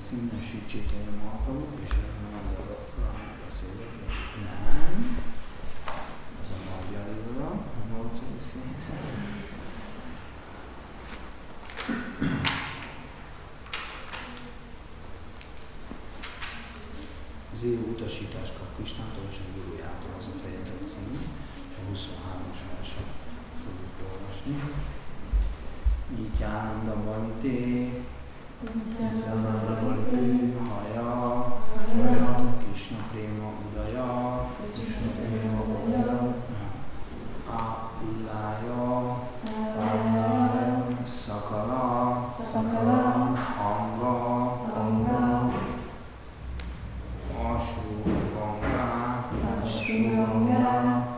színesítsétek a maguk, és Ramananda beszélek, nem. Ez a magyar írva, a 8. fejezet. Az élő utasítást kap Krisnától és a gurujától, az a fejezet cím, és a 23-as verset fogjuk olvasni. Nityananda Bhalite, Haya, Krishna Prema Udaya, Aulaya, Sakala, Anga, Ashuranga,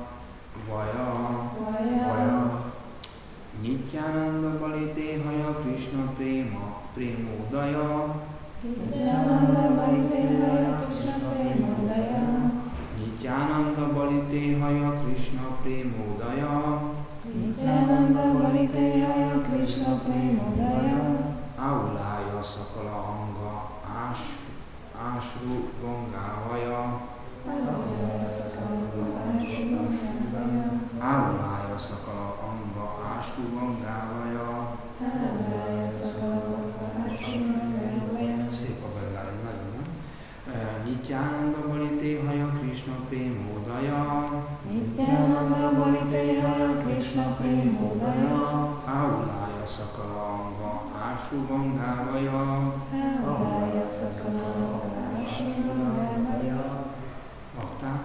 Vaya, Nityananda Bhalite Haya Krishna Premodaya, Nityananda Bhalite Haya Krishna Premodaya, Aulaya Sakala Anga Ashru Gangavaya, Aulaya Sakala Anga Ashru Gangavaya. Szép a vergály, nagyon, nem? Nityananda Bhalite Haya Krishna Premodaya, Aulaya Sakala Anga Ashru Gangavaya, Bakták?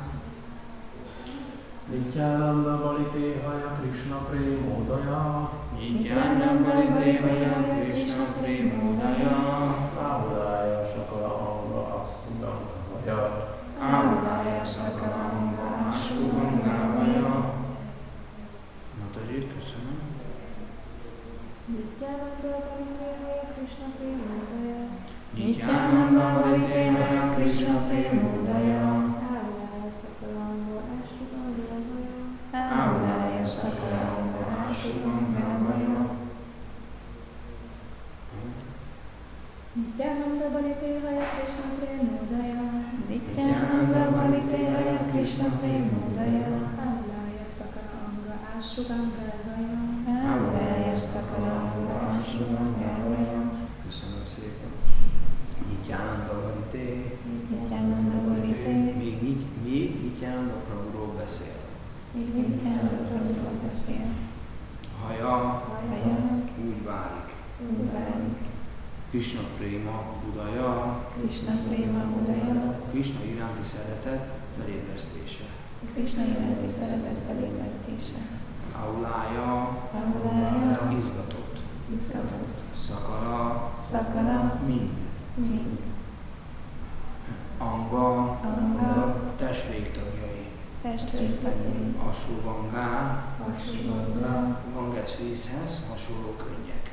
Nityananda Bhalite Haya Krishna Premodaya, Aulaya Sakala Anga Ashru Gangavaya. Mataji, köszönöm. Nityananda Bhalite Haya Krishna Premodaya, Aulaya Sakala Anga Ashru Gangavaya. Nityananda Bhalite Haya Krishna Premodaya, Aulaya Sakala Anga Ashru Gangavaya. Köszönöm szépen. Nityananda Bhalite. Még Nityananda Prabhuról beszél. Haja úgy válik. Krishna Prema Udaya, Krishna iránti szeretet felébresztése. Aulaya izgatott. Sakala mind. Anga testvégtagjai. Ashuranga Ganges vízhez hasonló könnyek.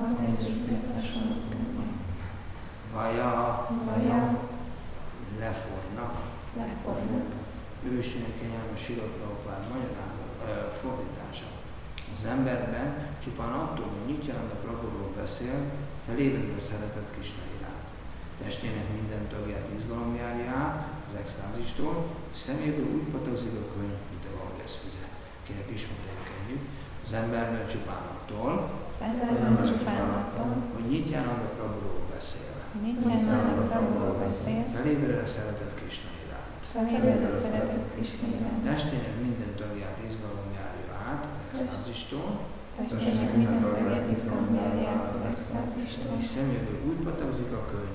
Vaya lefolynak. Ősények kegyelme Srila Prabhupád fordítása. Az emberben csupán attól, hogy Nityananda Prabhuról beszél, felébredve szeretett Krishna iránt. Testének minden tagját izgalom járja át az extázistól, és szeméből úgy patagzik a könyv, mint a Ganges vize. Kérlek, ismételjük együtt. Az emberben csupán attól, hogy Nityananda Prabhuról beszél. Felébredve szeretett Krishna iránt. Testének minden tagját izgalom járja át az extázistól, és szeméből úgy patagzik a könny,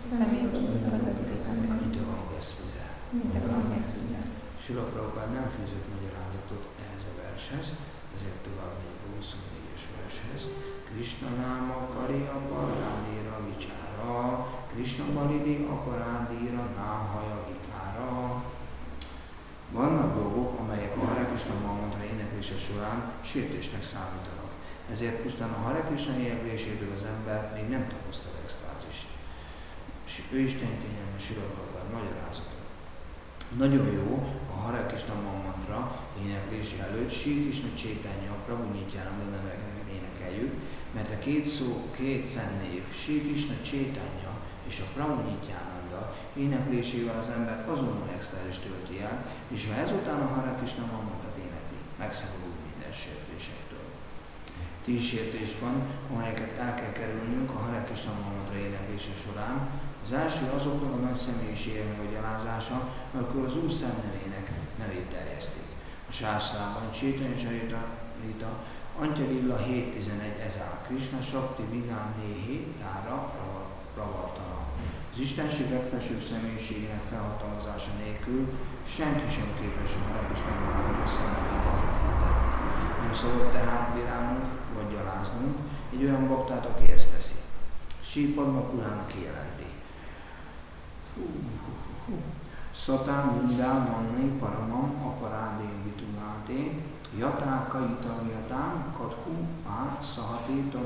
mint a Ganges vize. Srila Prabhupád nem fűzött magyarázatot ehhez a vershez, ezért tovább megy a 24-es vershez. Krishna náma kari aparádéra vicsára, Krishna balidi aparádéra náhaja vikára. Vannak dolgok, amelyek a Hare Krishna mantra éneklése során sértésnek számítanak. Ezért pusztán a Hare Krishna énekléséből az ember még nem tapasztal extázist. Ő Isten kegyelme Srila Prabhupád magyarázata. Nagyon jó a Hare Krishna mantra éneklése előtt Sri Krishna Chaitanya Prabhu Nityananda neveket énekeljük, mert a két szentnév, Sri Krishna Chaitanya és a Pramunityananda éneklésével az ember azonnal extázist tölti el, és ha ezután a Hare Krishna mantrát énekli, megszabadul minden sértésektől. 10 sértés van, amelyeket el kell kerülnünk a Hare Krishna mantra éneklése során. Az első azoknak a nagy személyiségeknek a gyalázása, amikor az Úr szemnevének nevét terjesztik. A sászrában Csétanya Csaritamrita Antya Lilla 7.11 ezá Krishna Sakti Vinán Néhi Tára Pravartana. Az Istenség legfelsőbb személyiségének felhatalmazása nélkül senki sem képes a Hare Krishna mantra szemnevének hirdetni. Nem szabad tehát bírálnunk vagy gyaláznunk egy olyan baktát, aki ezt teszi. Sri Padma Purána kijelenti. Szatán mindán manni paramam aparádén vitunáté, jatáka itarjatám kadhu á szahatéta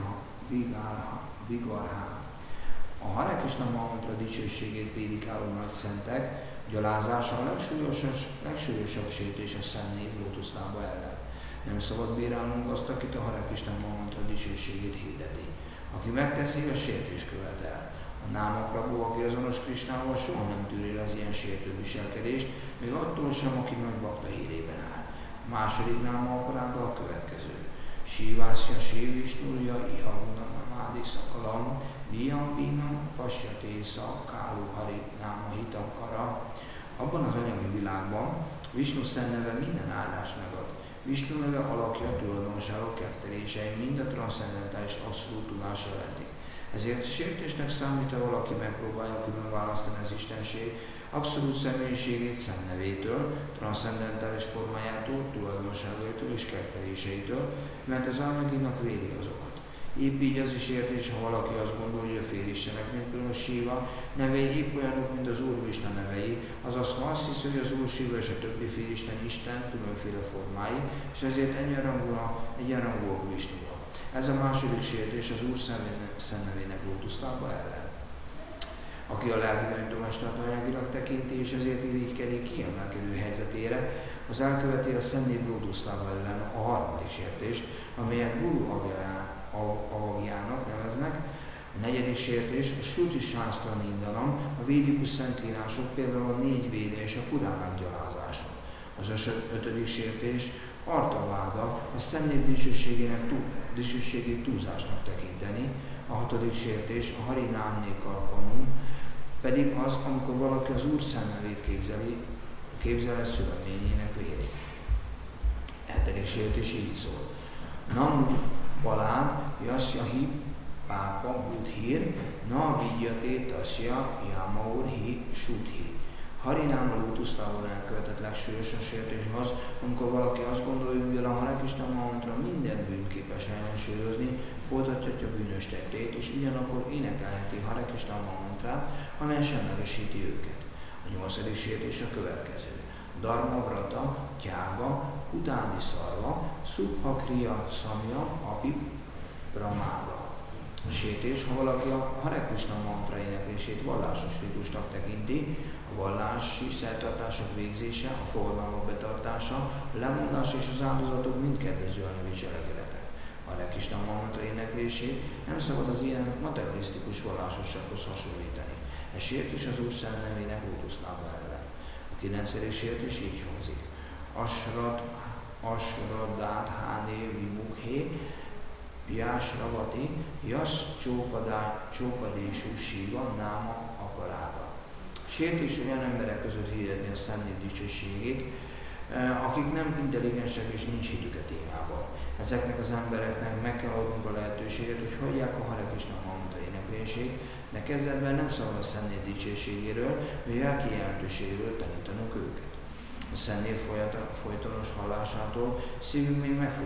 vigarhá. A Hare Krishna mantra dicsőségét prédikáló nagy szentek gyalázása a legsúlyosabb sértés a Szent Név lótuszlába ellen. Nem szabad bírálnunk azt, akit a Hare Krishna mantra dicsőségét hirdeti. Aki megteszi, a sértés követel. A Námaprabhu, aki azonos Krishnával, soha nem tűri az ilyen sértő viselkedést, még attól sem, aki nagy bakta hírében áll. A második námaparáda a következő. Sívásya, Sívistúrja, Ihavuna, Namádi, Szakalam, Niyam, Binam, Pasyatésza, Kálu, Hari, Náma, Hitam, Kara. Abban az anyagi világban Vishnu szenneve minden áldást megad. Vishnu neve alakja, tulajdonságok, kettelései mind a transzcendentális abszolút tudás jelentik. Ezért sértésnek számít, ha valaki megpróbálja külön választani az Istenség abszolút személyiségét szemnevétől, transzcendentális formájától, tulajdonságaitól és ketteléseitől, mert az anyaginak védi azokat. Épp így az is értés, ha valaki azt gondolja, hogy a félistenek, mint például Siva nevei épp olyanok, mint az Úr Vishnu nevei, azaz ha azt hiszi, hogy az Úr Siva és a többi félisten Isten különféle formái, és ezért egyenrangúak Vishnuval. Ez a második sértés az Úr szemnevének lótuszlába ellen. Aki a lelki gyanúsítását anyagilag tekinti, és ezért irigykedik kiemelkedő helyzetére, az elköveti a Szent Név lótuszlába ellen a harmadik sértést, amelyet Guru Avagjának neveznek. A negyedik sértés a Shruti Sásztra Nindanam, a védikus szentírások, például a 4 véde és a Puránák gyalázása. Az ötödik sértés Artaváda, a Szent Név dicsőségét túlzásnak tekinteni. A hatodik sértés a Harinánné Kalpanum, pedig az, amikor valaki az Úr szemnevét képzeli szöveményének véri. A hetedik sértés így szól. Nam Balán Jasya Pápa Budhír, Na Vidyaté Tasya Yamaur Hi Sudhi. Harináma lótusztávon elkövetett legsúlyosabb sértés az, amikor valaki azt gondolja, hogy mivel a Hare Krishna mantra minden bűnt képes ellensúlyozni, folytathatja bűnös tettét, és ugyanakkor énekelheti Hare Krishna mantrát, amely semlegesíti őket. A 8. sértés a következő. Dharma Vrata, Tyága, Utáni Szarva, Subha Kriya Samya, Api Pramáda. A sértés, ha valaki a Hare Krishna mantra éneklését vallásos ritusnak tekinti, a vallási szertartások végzése, a fogadalmak betartása, a lemondás és az áldozatok mind kedvező anyagi cselekedetek. A Hare Krishna mantra éneklését nem szabad az ilyen materialisztikus vallásossághoz hasonlítani. Ez sértés az Úr Szent nevének lótuszlába ellen. A 9. sértés így hangzik. Asradát Háné Vimukhe Pyásravati Jas Csópadésú Siva Náma Aparáda. Sértés olyan emberek között hirdetni a Szent Név dicsőségét, akik nem intelligensek és nincs hitük a témában. Ezeknek az embereknek meg kell adnunk a lehetőséget, hogy hagyják a Hare Krishna mantra éneklését, de kezdetben nem szabad a Szent Név dicsőségéről, vagy lelki jelentőségéről tanítanunk őket. A Szent Név folytonos hallásától szívük még meg fog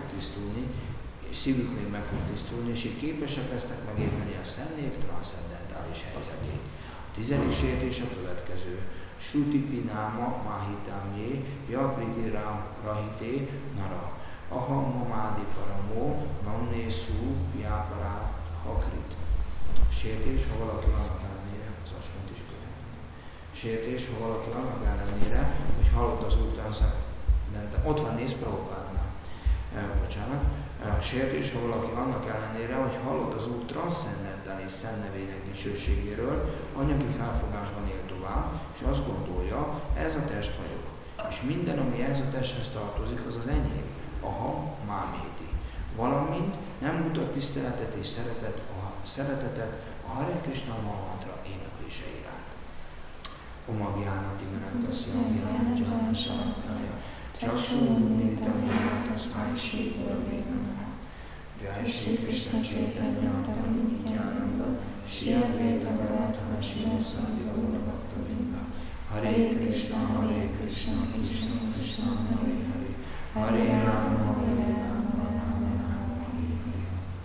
tisztulni, és így képesek lesznek megérteni a Szent Név transzcendentális helyzetét. A 10. sértés a következő. Shruti Náma Mahitamjé, Japriti Rahité Nara, Aham Mamádi Paramó, Namné Szú, Jáparát Hakrit. Sértés, ha valaki annak ellenére, az asmont is kérem. Sértés, ha valaki annak ellenére, hogy hallott az Úr transzcendentális, ott van néz Prabhupádnál. A sértés, ha valaki annak ellenére, hogy hallott az Úr transzcendentális szennevének dicsőségéről, anyagi felfogásban él tovább, és azt gondolja, ez a test vagyok. És minden, ami ehhez a testhez tartozik, az az enyém. Aha, máméti. Valamint nem mutat tiszteletet és szeretetet a Hare Krishna mantra éneklése iránt. Omagyanati Menantasi Amjana Jana Sankaya Chakshurumilitam Jana Tasmai Shri Gurave Namaha Jai Shri Krishna Chaitanya Prabhu Nityananda Shri Advaita Gadadhara Srivasadi Gaura Bhaktavinda Hare Krishna Krishna Krishna Hare Hare Hare Rama Hare Rama Rama Rama Hare Hare.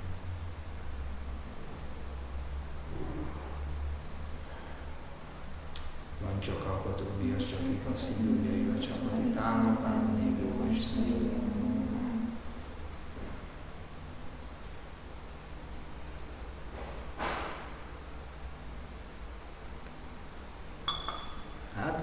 Van csak alkotó bias, csak a szindújaival csapatitálnak, Pármanév Jóga Isteni. Hát?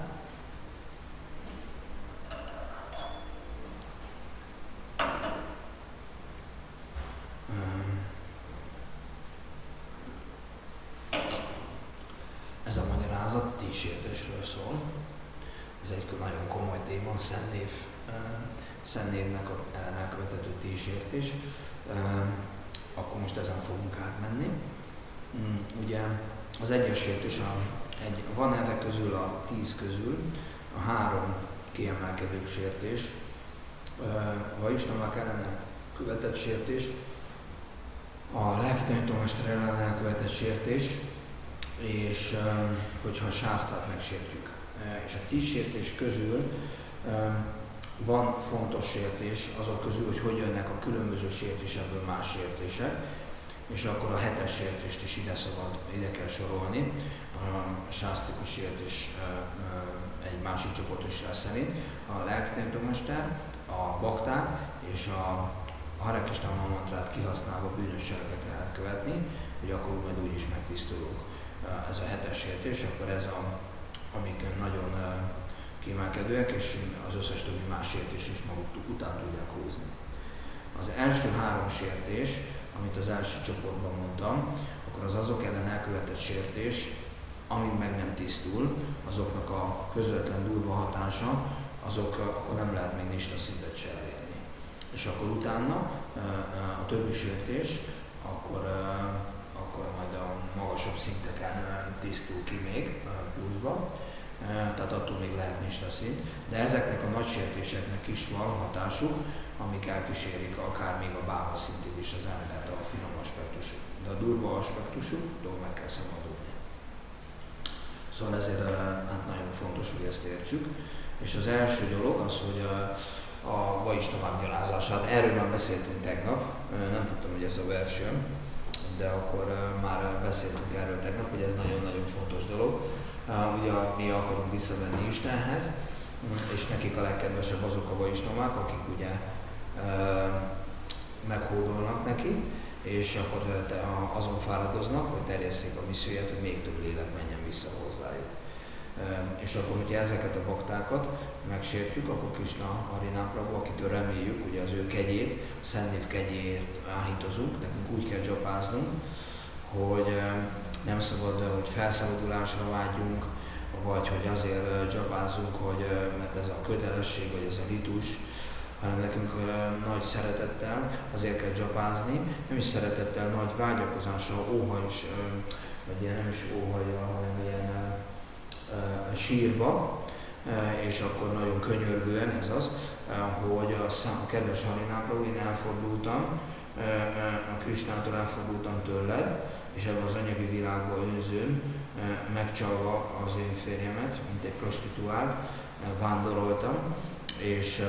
Ez a magyarázat tízsértésről szól. Ez egy nagyon komoly téma, szennévnek ellen elkövethető tízsértés. Akkor most ezen fogunk átmenni. Ugye az egyes sértés, van ezek közül a 10 közül a 3 kiemelkedő sértés. A Vaisnavák ellen elkövetett sértés, a lelki tanítómester ellen elkövetett sértés, és hogyha a sásztrát megsértjük. És a 10 sértés közül van fontos sértés azok közül, hogy jönnek a különböző sértésekből más sértések, és akkor a 7-es sértést is ide kell sorolni. A sásztrikus sértés egy másik csoportos lesz szerint. A lelki tanítómester, a bakták és a Hare Krishna mantrát kihasználva bűnös cselekeket elkövetni, hogy akkor majd úgy is megtisztulunk. Ez a 7-es sértés, akkor ez amik nagyon kiemelkedőek, és az összes többi más sértés is maguk után tudják húzni. Az első 3 sértés, amit az első csoportban mondtam, akkor az azok ellen elkövetett sértés, amíg meg nem tisztul, azoknak a közvetlen durva hatása, akkor nem lehet még nista szintet se elérni. És akkor utána a többi sértés, akkor majd a magasabb szinteken tisztul ki még pluszba, tehát attól még lehet nista szint, de ezeknek a nagy sértéseknek is van hatásuk, amik elkísérik akár még a bába szintig is az embert, a finom aspektusuk. De a durva aspektusuk, meg kell szabadulni. Szóval ezért hát nagyon fontos, hogy ezt értsük. És az első dolog az, hogy a Vaisnavák gyalázását, erről már beszéltünk tegnap, nem tudtam, hogy ez a vers jön, de akkor már beszéltünk erről tegnap, hogy ez nagyon-nagyon fontos dolog. Ugye mi akarunk visszavenni Istenhez, és nekik a legkedvesebb azok a Vaisnavák, akik ugye meghódolnak neki, és akkor azon fáradoznak, hogy terjesszék a misszióját, hogy még több lélek menjen vissza hozzájuk. És akkor, hogyha ezeket a baktákat megsértjük, akkor Krishna Harinam Prabhu, akitől reméljük, ugye az ő kegyét, a Szentnév kegyéért áhítozunk, nekünk úgy kell dzsapáznunk, hogy nem szabad, hogy felszabadulásra vágyjunk, vagy hogy azért dzsapázzunk, mert ez a kötelesség, vagy ez a ritus, hanem nekünk nagy szeretettel azért kell dzsapázni, nem is szeretettel, nagy vágyakozással, óha is, vagy ilyen nem is óhajjal, hanem ilyen sírva, és akkor nagyon könyörgően ez az, hogy a kedves Harinam Prabhu, én elfordultam, a Krishnától elfordultam tőled, és ebben az anyagi világban önzőn, megcsalva az én férjemet, mint egy prostituált, vándoroltam, és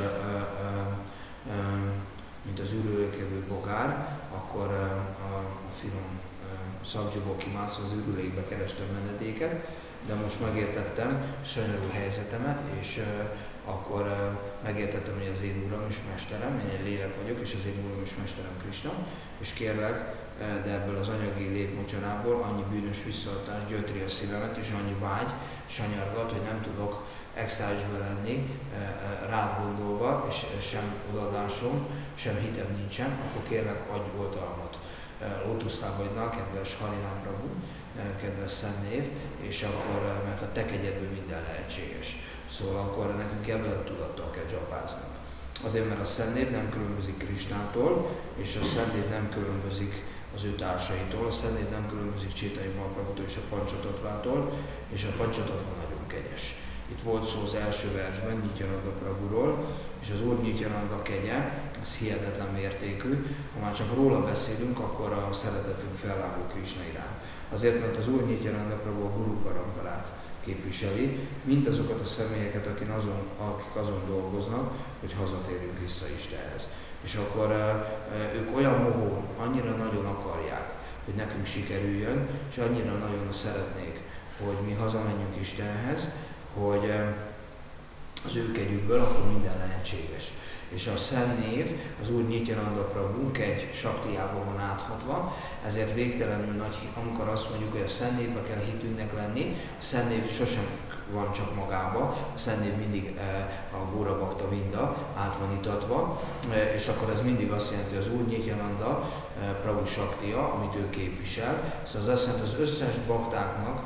mint az ürülékevő bogár, akkor a finom szakdzsóból kimászva az ürülékbe kerestem menedéket, de most megértettem sanyarú helyzetemet, és akkor megértettem, hogy az én Uram és Mesterem, én egy lélek vagyok, és az én Uram és Mesterem Krishna, és kérlek, de ebből az anyagi lépmocsarából annyi bűnös visszaadás gyötri a szívemet, és annyi vágy sanyargat, hogy nem tudok extázisba lenni, rád gondolva, és sem odaadásom, sem hitem nincsen, akkor kérlek, adj oltalmat Lótuszlábaidnak, kedves Harinám Prabhu, kedves Szentnév, és akkor, mert a te kegyedből minden lehetséges. Szóval akkor nekünk ebben a tudattal kell dzsapáznunk. Azért, mert a Szentnév nem különbözik Krisnától, és a Szentnév nem különbözik az ő társaitól, a Szentnév nem különbözik Chaitanya Mahaprabhutól és a Pancsatatvától, és a Pancsatatva nagyon kegyes. Itt volt szó az első versben Nityananda Prabhuról, és az Úr Nityananda kegye, ez hihetetlen mértékű. Ha már csak róla beszélünk, akkor a szeretetünk fellágul Krishna iránt. Azért, mert az Úr Nityananda Prabhu a Guru Paramparát képviseli, mindazokat a személyeket, akik azon dolgoznak, hogy hazatérjünk vissza Istenhez. És akkor ők olyan mohón, annyira nagyon akarják, hogy nekünk sikerüljön, és annyira nagyon szeretnék, hogy mi hazamenjünk Istenhez, hogy az ő kegyükből akkor minden lehetséges. És a Szent Név, az Úr Nityananda Prabhu egy saktiában van áthatva, ezért végtelenül nagy, amikor azt mondjuk, hogy a Szent Névbe kell hitünknek lenni, a Szent Név sosem van csak magába, a Szent Név mindig a Góra Bakta Vinda át van itatva, és akkor ez mindig azt jelenti, hogy az Úr Nityananda Prabhu saktia, amit ő képvisel, szóval az azt jelenti, az összes baktáknak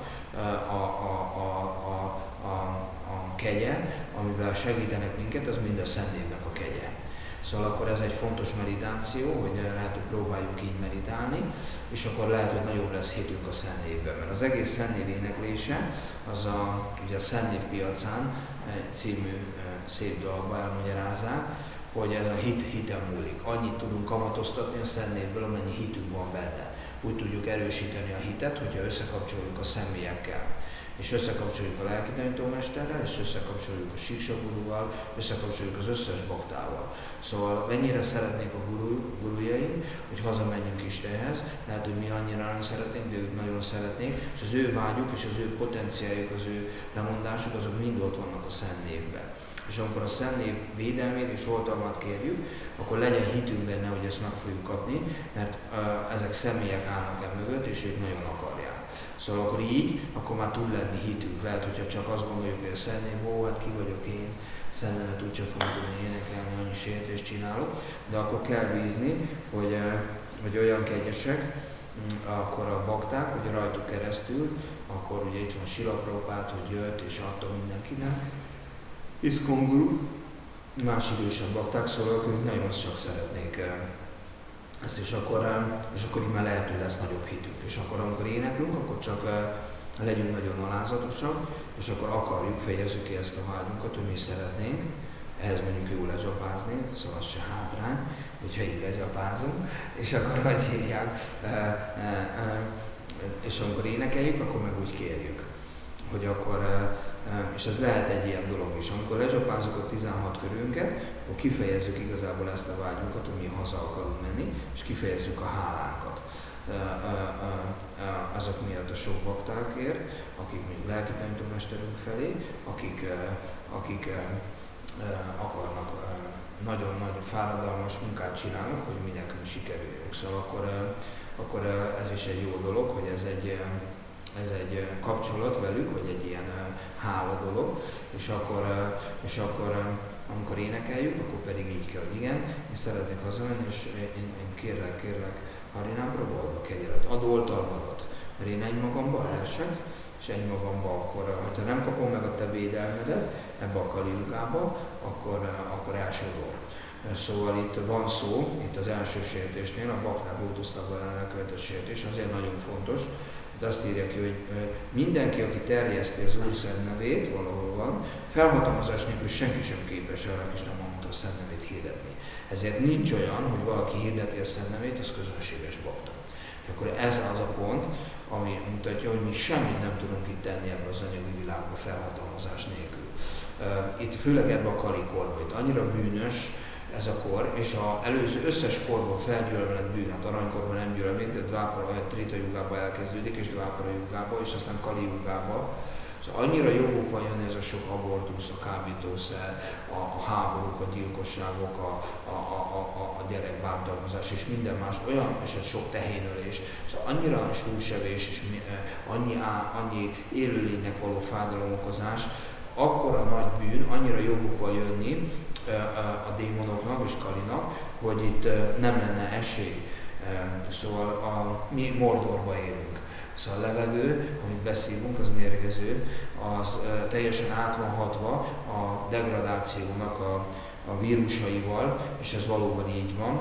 a kegye, amivel segítenek minket, az mind a Szent Névnek a kegye. Szóval akkor ez egy fontos meditáció, hogy lehet, hogy próbáljuk így meditálni, és akkor lehet, hogy nagyobb lesz hitünk a Szent Névben. Mert az egész Szent Név éneklése, az ugye a Szent Név piacán című szép dalba elmagyarázzák, hogy ez a hitem múlik. Annyit tudunk kamatoztatni a Szent Névből, amennyi hitünk van benne. Úgy tudjuk erősíteni a hitet, hogyha összekapcsoljuk a személyekkel. És összekapcsoljuk a lelki tanítómesterrel, és összekapcsoljuk a Siksa Guruval, összekapcsoljuk az összes baktával. Szóval mennyire szeretnék a gurujaim, hogy hazamenjünk Istenhez, lehet, hogy mi annyira nem szeretnénk, de ők nagyon szeretnék, és az ő vágyuk és az ő potenciáljuk, az ő lemondásuk, azok mind ott vannak a Szent Névben. És amikor a Szent Név védelmét és oltalmat kérjük, akkor legyen hitünk benne, hogy ezt meg fogjuk kapni, mert ezek személyek állnak el mögött, és ők nagyon akarják. Szóval akkor így, akkor már tud lenni hitünk. Lehet, hogyha csak azt gondoljuk, hogy a Szent Név, hát ki vagyok én, Szent Nevet úgyse fogom tudni énekelni, annyi sértést csinálok, de akkor kell bízni, hogy olyan kegyesek, akkor a bakták, hogy rajtuk keresztül, akkor ugye itt van Srila Prabhupád, hogy jött és adta mindenkinek. ISKCON Guru, más idősebb bakták, szóval ők nagyon csak szeretnék ezt, és akkor így már lehet, hogy lesz nagyobb hitünk. És akkor amikor éneklünk, akkor csak legyünk nagyon alázatosak, és akkor akarjuk, fejezzük ki ezt a vágyunkat, hogy mi szeretnénk. Ehhez mondjuk jó lezsapázni, szóval az se hátrány, hogyha így lezsapázunk, és akkor hogy hívják, és amikor énekeljük, akkor meg úgy kérjük, hogy akkor, és ez lehet egy ilyen dolog is. Amikor lezsapázunk a 16 körünket, akkor kifejezzük igazából ezt a vágyunkat, hogy mi haza akarunk menni, és kifejezzük a hálánkat azok miatt a sok baktákért, akik még lelki tanítómesterünk felé, akik akarnak nagyon nagy fáradalmas munkát csinálnak, hogy mi nekünk sikerüljünk. Szóval akkor ez is egy jó dolog, hogy ez egy kapcsolat velük, vagy egy ilyen hála dolog, és akkor amikor énekeljük, akkor pedig így kell, hogy igen, én szeretnék hazamenni, és én kérlek, Harinám Prabhu, add a kegyelet, add oltalmadat, mert én egymagamba elsek, és egymagamba akkor, ha nem kapom meg a te védelmedet ebbe a Kali Yugába, akkor elsodor. Szóval itt van szó, itt az első sértésnél, a bakták Lótuszlábban elkövetett sértés, azért nagyon fontos. Itt azt írja ki, hogy mindenki, aki terjeszti az Úr Szent Nevét, valahol van, felhatalmazás nélkül senki sem képes arra, és nem mondta a Szent Nevét hirdetni. Ezért nincs olyan, hogy valaki hirdeti a Szent Nevét, az közönséges bakta. És akkor ez az a pont, ami mutatja, hogy mi semmit nem tudunk itt tenni ebben az anyagi világban felhatalmazás nélkül. Itt főleg ebben a Kali korban, itt annyira bűnös ez a kor, és az előző összes korban felgyűlömlett bűn, hát aranykorban nem gyűlömlik, de Dvápara, Trita Jugában elkezdődik, és Dvápara Jugában, és aztán Kali Jugában. Szóval annyira joguk van jönni ez a sok abortusz, a kábítószer, a háborúk, a gyilkosságok, a gyerekbántalmazás és minden más, olyan, és egy sok tehénölés. Szóval annyira súlysevés és annyi élőlénynek való fádalomokozás, akkora nagy bűn, annyira joguk van jönni a démonoknak és Kalinak, hogy itt nem lenne esély. Szóval mi Mordorba élünk. Szóval a levegő, amit beszélünk, az mérgező, az teljesen át van hatva a degradációnak a vírusaival, és ez valóban így van.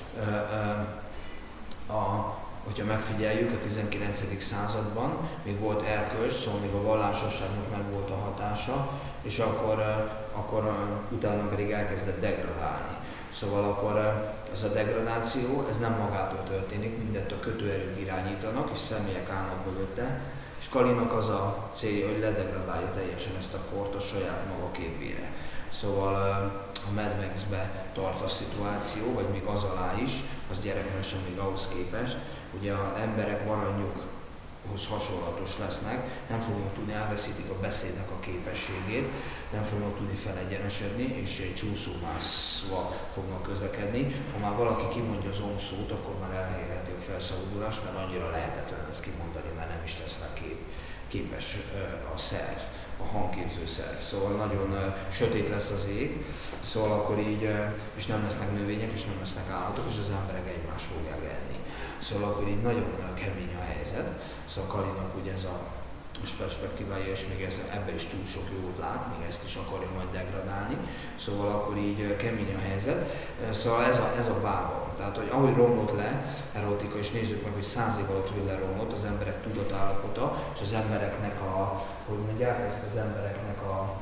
Hogyha megfigyeljük, a 19. században még volt erkölcs, szóval még a vallásosságnak meg volt a hatása, és akkor utána pedig elkezdett degradálni. Szóval akkor ez a degradáció, ez nem magától történik, mindent a kötőerők irányítanak, és személyek állnak mögötte, és Kalinak az a célja, hogy ledegradálja teljesen ezt a kort a saját maga képére. Szóval a Mad Max-be tart a szituáció, vagy még az alá is, az gyerekmese még ahhoz képest, ugye az emberek maradjukhoz hasonlatos lesznek, nem fognak tudni, elveszítik a beszédnek a képességét, nem fognak tudni felegyenesedni, és egy csúszómászva fognak közlekedni. Ha már valaki kimondja az szót, akkor már elhelyezheti a felszabadulás, mert annyira lehetetlen ezt kimondani, mert nem is lesz rá képes a szerv, a hangképző szerv. Szóval nagyon sötét lesz az ég, szóval akkor így, és nem lesznek növények, és nem lesznek állatok, és az emberek egymást fogják enni. Szóval akkor így nagyon kemény a helyzet. Szóval Kalinak ugye ez a perspektívája, és még ebben is túl sok jót lát, még ezt is akarja majd degradálni. Szóval akkor így kemény a helyzet. Szóval ez a bába. Tehát, hogy ahogy romlott le erotika, és nézzük meg, hogy 100 év alatt hogy leromlott az emberek tudatállapota, és az embereknek hogy mondják, ezt az embereknek a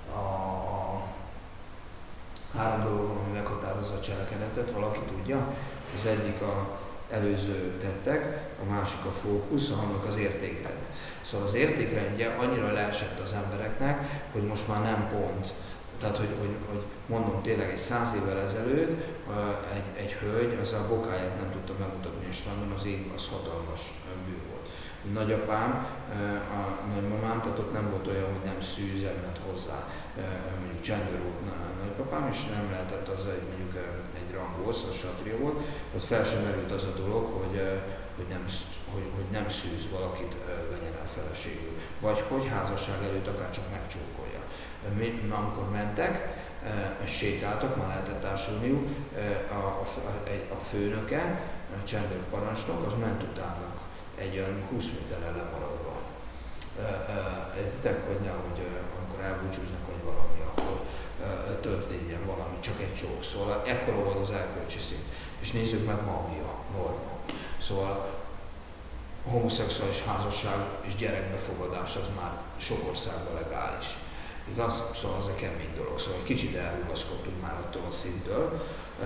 három dolog van, ami meghatározza a cselekedetet, valaki tudja. Az egyik a előző tettek, a másik a fókusz, a harmadik az értékrend. Szóval az értékrendje annyira leesett az embereknek, hogy most már nem pont. Tehát, hogy mondom tényleg egy 100 évvel ezelőtt egy hölgy az a bokáját nem tudta megmutatni a strandon, az ég az hatalmas bűn volt. Nagyapám, a nagymamám, tehát ott nem volt olyan, hogy nem szűzemmet hozzá, mondjuk csendőr volt nagypapám, és nem lehetett az mondjuk egy rangolsz, az satria volt, ott fel sem merült az a dolog, hogy nem szűz valakit, vegyen el feleségül. Vagy hogy házasság előtt akár csak megcsókolja. Amikor mentek, sétáltak, már lehetett társulniuk, a főnöke, a csendőr parancsnok, az ment utána egy olyan 20 méterrel lemaradva. Értitek, hogy nehogy amikor elbúcsúznak, hogy valami, akkor történjen valami, csak egy csók. Szóval ekkora volt az erkölcsi szint. És nézzük meg ma, mi a norma. Szóval a homoszexuális házasság és gyerekbefogadás az már sok országban legális. Igaz? Szóval az egy kemény dolog. Szóval egy kicsit elrugaszkodtunk már attól a szintől.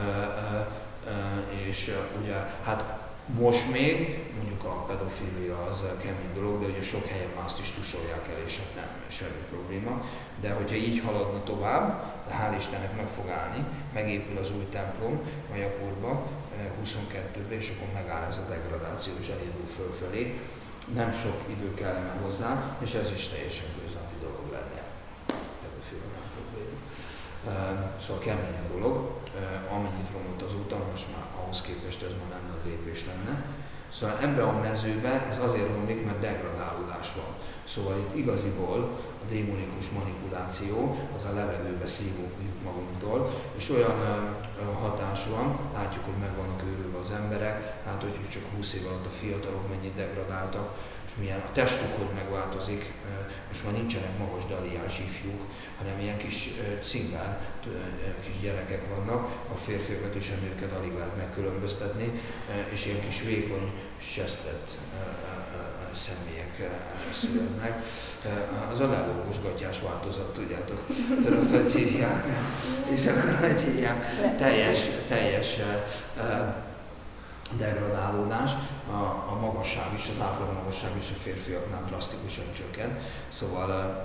És ugye, hát most még, mondjuk a pedofilia az kemény dolog, de ugye sok helyen már azt is tusolják el, és hát nem semmi probléma. De hogyha így haladna tovább, hál' Istennek meg fog állni, megépül az új templom Majapurba, 22-ben, és akkor megáll ez a degradáció, és elindul fölfelé. Nem sok idő kellene hozzá, és ez is teljesen köznapi dolog lenne. Pedofilia nem probléma. Szóval kemény a dolog, amennyit romlott azóta, most már ahhoz képest ez már nem nagy lépés lenne. Szóval ebben a mezőben ez azért romlik, mert degradálódás van. Szóval itt igaziból a démonikus manipuláció, az a levegőbe szívunk magunktól, és olyan hatás van, látjuk, hogy meg vannak őrülve az emberek, látjuk, hogy csak 20 év alatt a fiatalok mennyit degradáltak, és milyen a testük, hogy megváltozik, most már nincsenek magas daliás ifjúk, hanem ilyen kis cingár, kis gyerekek vannak, a férfiakat és a nőket alig lehet megkülönböztetni, és ilyen kis vékony, sesztett személyek születnek. Az a lelógosgatjás változat, tudjátok, tudod, hogy hívják, és akkor hogy hívják, teljes degradálódás, a magasság is, az átlag magasság is a férfiaknál drasztikusan csökken, szóval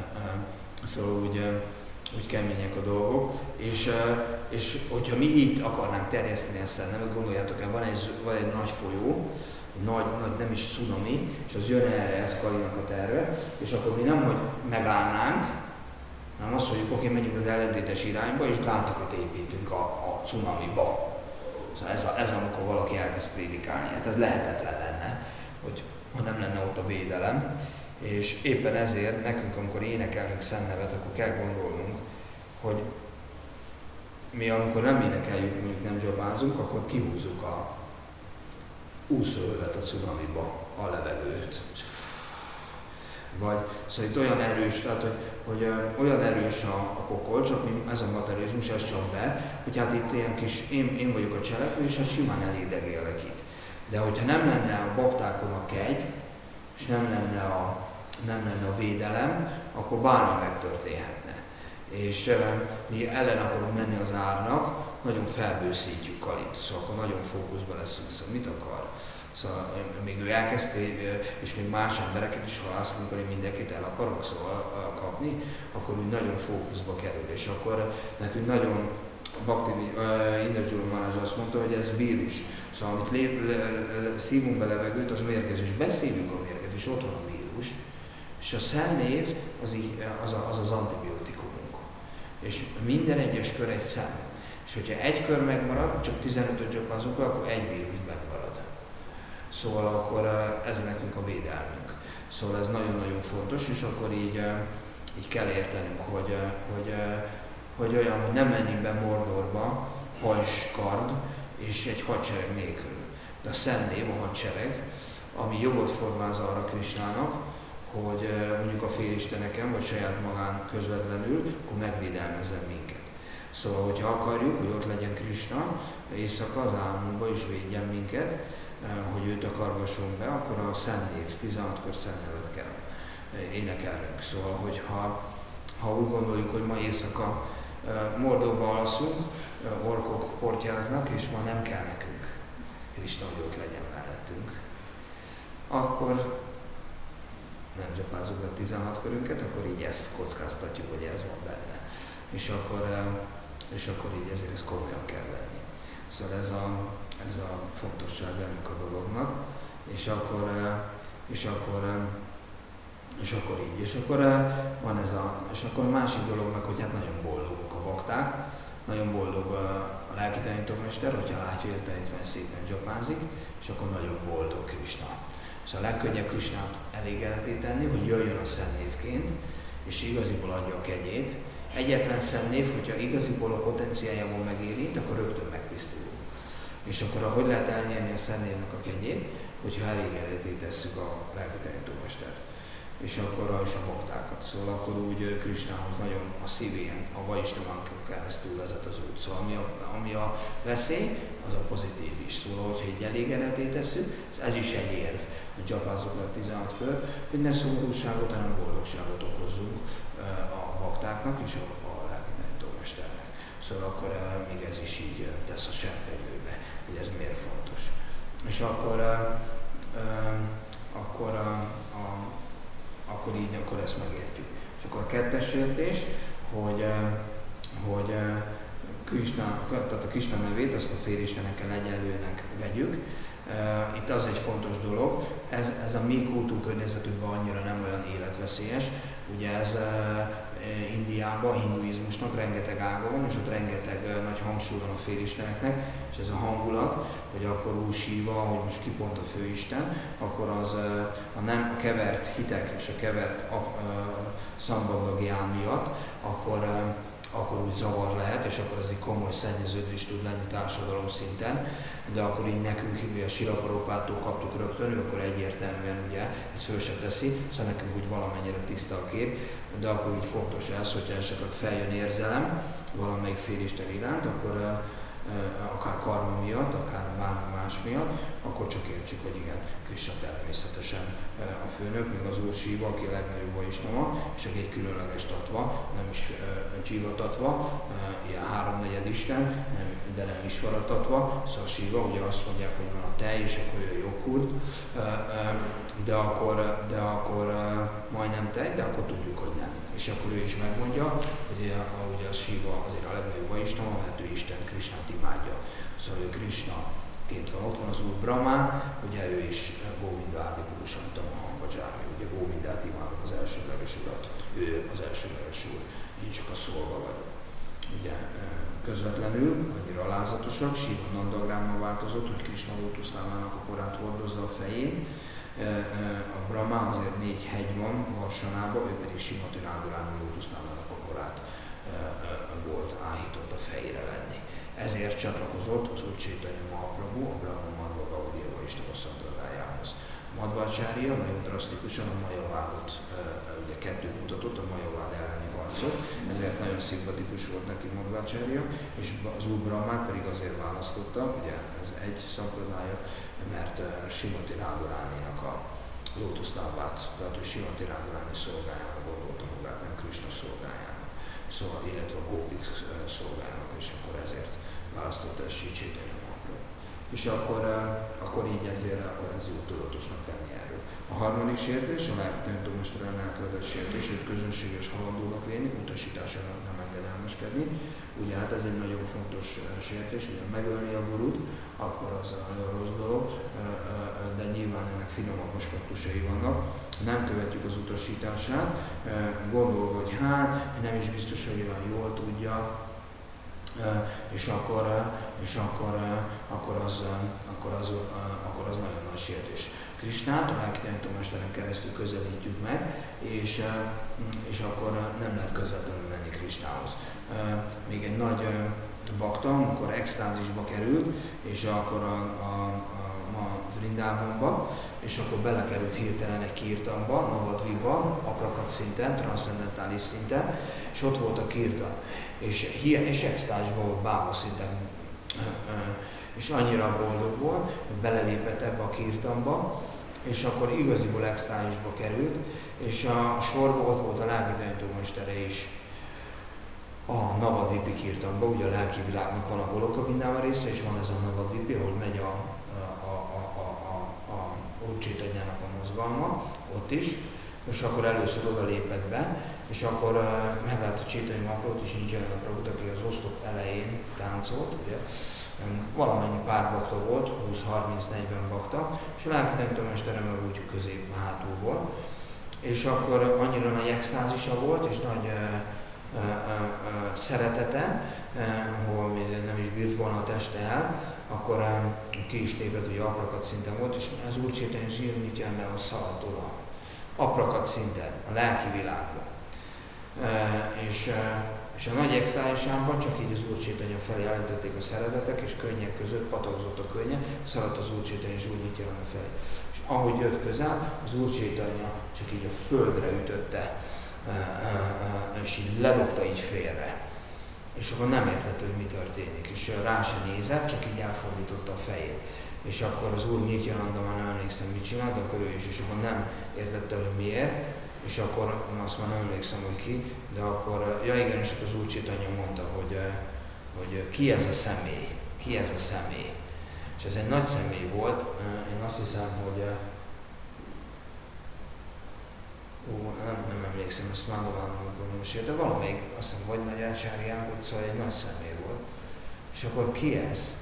úgy kemények a dolgok, és hogyha mi itt akarnánk terjeszteni ezt el, nem gondoljátok el, van egy nagy folyó, nagy, nem is cunami, és az jön erre, ez Kalinak a terve, és akkor mi nem, hogy megállnánk, hanem azt mondjuk, oké, menjünk az ellentétes irányba, és gátakat építünk a cunamiba. Szóval ez amikor valaki elkezd prédikálni, hát ez lehetetlen lenne, hogy ha nem lenne ott a védelem, És éppen ezért nekünk, amikor énekelünk Szent nevet, akkor kell gondolnunk, hogy mi amikor nem énekeljük, mondjuk nem dzsabázunk, akkor kihúzzuk a úszóövet a cunamiba, a levegőt. Vagy, szóval itt olyan erős, tehát hogy olyan erős a pokol, csak ez a materializmus, ez csak be, hogy hát itt ilyen kis, én vagyok a cselekvő, és hát simán elédegélek itt. De hogyha nem lenne a baktákon a kegy, és nem lenne a védelem, akkor bármi megtörténhetne. És mi ellen akarunk menni az árnak, nagyon felbőszítjük Kalit, szóval akkor nagyon fókuszban leszünk, szóval mit akar? Szóval még ő elkezd, és még más embereket is halász, amikor én mindenkit el akarok szóval kapni, akkor úgy nagyon fókuszba kerül. És akkor nekünk nagyon Bhakti Indrajula Maharaj azt mondta, hogy ez vírus. Szóval amit szívunk be levegőt, az mérgezés. Beszélünk a mérgezés, ott van a vírus. És a szennév az antibiotikumunk. És minden egyes kör egy szem. És hogyha egy kör megmarad, csak 15-öt dzsapázunk, akkor egy vírus megmarad. Szóval akkor ez nekünk a védelmünk. Szóval ez nagyon-nagyon fontos, és akkor így kell értenünk, hogy olyan, hogy nem menjünk be Mordorba, pajzskard és egy hadsereg nélkül. De a Szent Név, a hadsereg, ami jogot formáz arra Krisnának, hogy mondjuk a félisteneken, vagy saját magán közvetlenül, akkor megvédelmezzen minket. Szóval, hogyha akarjuk, hogy ott legyen Krisna, éjszaka az álmunkba is védjen minket, hogy őt akargassunk be, akkor a Szent Név, 16-kor Szent nevet kell énekelnünk. Szóval, hogy ha úgy gondoljuk, hogy ma éjszaka Mordorba alszunk, orkok portyáznak, és ma nem kell nekünk Krisna, hogy ott legyen mellettünk, akkor nem dzsapázunk a 16 körünket, akkor így ezt kockáztatjuk, hogy ez van benne. És akkor így ezért ezt komolyan kell venni. Szóval ez a fontosság ennek a dolognak, és akkor van ez és akkor a másik dolog meg, hogy hát nagyon boldogok a bakták, nagyon boldog a lelki tanítómester, hogyha látja, hogy a tanítvány szépen dzsapázik, és akkor nagyon boldog Krisna. Szóval a legkönnyebb Krisnát elégedetté tenni, hogy jöjjön a Szent Névként, és igaziból adja a kegyét. Egyetlen Szent Név, hogyha igaziból a potenciájából megérint, akkor rögtön megtisztul. És akkor hogy lehet elnyerni a Szent Névnek a kegyét, hogyha elégedetté tesszük a lelki tanítómestert. És akkor a baktákat. Szóval akkor úgy Krisnához nagyon a szívén, a Vaisnavankon keresztül vezet az út. Szóval ami a veszély, az a pozitív is. Szóval, hogyha így elégedetté tesszük, ez is egy érv, hogy dzsapázzuk a 16 kör, hogy ne szomorúságot, hanem boldogságot okozzunk a baktáknak és a lelki tanítómesternek. Szóval akkor még ez is így tesz a serpenyőbe, hogy ez miért fontos. És akkor ezt megértjük. És akkor a kettes értés, hogy tehát a Krisna nevét, azt a félistenekkel egyenlőnek vegyük. Itt az egy fontos dolog, ez a mi kultúrkörnyezetünkben annyira nem olyan életveszélyes. Ugye ez Indiában, hinduizmusnak rengeteg ága van, és ott rengeteg nagy hangsúly van a félisteneknek, és ez a hangulat, hogy akkor Úr Siva, hogy most ki pont a főisten, akkor az a kevert hitek és a kevert szambandaggyán miatt, akkor úgy zavar lehet, és akkor ez egy komoly szennyeződés tud lenni társadalom szinten, de akkor így nekünk a Srila Prabhupádtól kaptuk rögtön, ő akkor egyértelműen ugye ezt föl se teszi, szóval nekünk úgy valamennyire tiszta a kép, de akkor így fontos ez, hogyha esetleg feljön érzelem valamelyik félisten iránt, akkor akár karma miatt, akár bármi más miatt, akkor csak értsük, hogy igen, Krisna természetesen a főnök, még az Úr Siva, aki a legnagyobb vaisnava, és egy különleges tatva, nem is Jiva tatva, ilyen 3/4 Isten, de nem Isvara tatva, szóval Siva, ugye azt mondják, hogy van a tej, és akkor ő Joghurt, de akkor majdnem tej, de akkor tudjuk, hogy nem. És akkor ő is megmondja, hogy ugye a Siva azért a legnagyobb vaisnava, hát ő Isten, Krisnát imádja. Szóval ő Krisnaként van, ott van az Úr Brahmán, ugye ő is Govinda Ádi Purusantama Hambadzsámi, ugye Govindát imádom, az elsődleges urat, ő az elsődleges úr, én csak a szolga vagyok. Ugye közvetlenül, annyira alázatosak, Siva Nandagrámmal változott, hogy Krisna lótuszlámának a porát hordozza a fején, A Brahma azért 4 hegy van Varsanában, ő pedig Simati Radharani lótusztámának a korát volt áhított a fejére venni. Ezért csatlakozott az Úr Chaitanya Mahaprabhu a Brahma Madhva Gaudiya Vaishnava Szampradájához. Madhvacharya nagyon drasztikusan a Mayavádot, ugye kettőt mutatott, a Majavád elleni harcot, ezért nagyon szimpatikus volt neki Madhvacharya, és az Úr Brahmát pedig azért választotta, ugye ez egy szampadája, mert Simati Radharaninak a lótuszlábát, tehát ő Simati Radharani szolgájának gondolta magát, nem Krishna szolgájának, szóval, illetve a Gópik szolgájának, és akkor ezért választotta ezt Sri Chaitanya Mahaprabhu. És akkor így ezért akkor ez jó tudatosnak tenni erről. A harmadik sértés, a lelki-tanítómesterrel elkövetett sértés, őt közönséges halandónak véni, utasításának nem engedelmeskedni. Ugye hát ez egy nagyon fontos sértés, ugye megölni a gurut, akkor az nagyon rossz dolog, de nyilván ennek finomabb aspektusai vannak. Nem követjük az utasítását, gondolva, hogy hát nem is biztos, hogy olyan jól tudja, és akkor az nagyon nagy sértés. Krishnát a lelki-tanítómesteren keresztül közelítjük meg, és akkor nem lehet közvetlenül menni Krishnához. Még egy nagy bakta, amikor extázisba került, és akkor a Vrindávonba, és akkor belekerült hirtelen egy kirtanba, Navadviba, aprakat szinten, transzcendentális szinten, és ott volt a kirtan. És extázisban volt bába szinten, és annyira boldog volt, hogy belelépett ebbe a kirtanba, és akkor igaziból extázisba került, és a sorban ott volt a lelki-tanítómestere is a Navadvipi kirtanba, ugye a lelki világnak van a Goloka Vrindávan része, és van ez a Navadvipi, ahol megy a Úr Chaitanyának a mozgalma, ott is, és akkor először oda lépett be, és akkor meglátta Chaitanya Mahaprabhut és Nityananda Prabhut, aki az oszlop elején táncolt, ugye, valamennyi pár bakta volt, 20-30-40 bakta, és a lelki-tanítómestere meg úgy közép hátul volt, és akkor annyira nagy extázisa volt, és nagy szeretete, ahol még nem is bírt volna a teste el, akkor ki is lépett, hogy aprakat szinten volt, és az Úr Chaitanya Nityananda szaladt oda. Aprakat szinten, a lelki világban. És a nagy extázisában csak így az Úr Chaitanya felé állították a szeretetek, és könnyek között patagzott a könnye, szaladt az Úr Chaitanya és Úr Nityananda felé. És ahogy jött közel, az Úr Chaitanya csak így a földre ütötte, és így ledobta így félre. És akkor nem értette, hogy mi történik, és rá se nézett, csak így elfordította a fejét. És akkor az Úr Nityananda, már nem emlékszem, mit csinált, akkor ő is, és akkor nem értette, hogy miért, és akkor azt már nem emlékszem, hogy ki, de akkor, ja igen, és akkor az Úr Chaitanya mondta, hogy ki ez a személy, ki ez a személy. És ez egy nagy személy volt, én azt hiszem, hogy nem emlékszem, ezt már meséltem, de valamelyik, azt hiszem, vagy Nagy Ácsárián volt, szóval egy nagy személy volt. És akkor ki ez?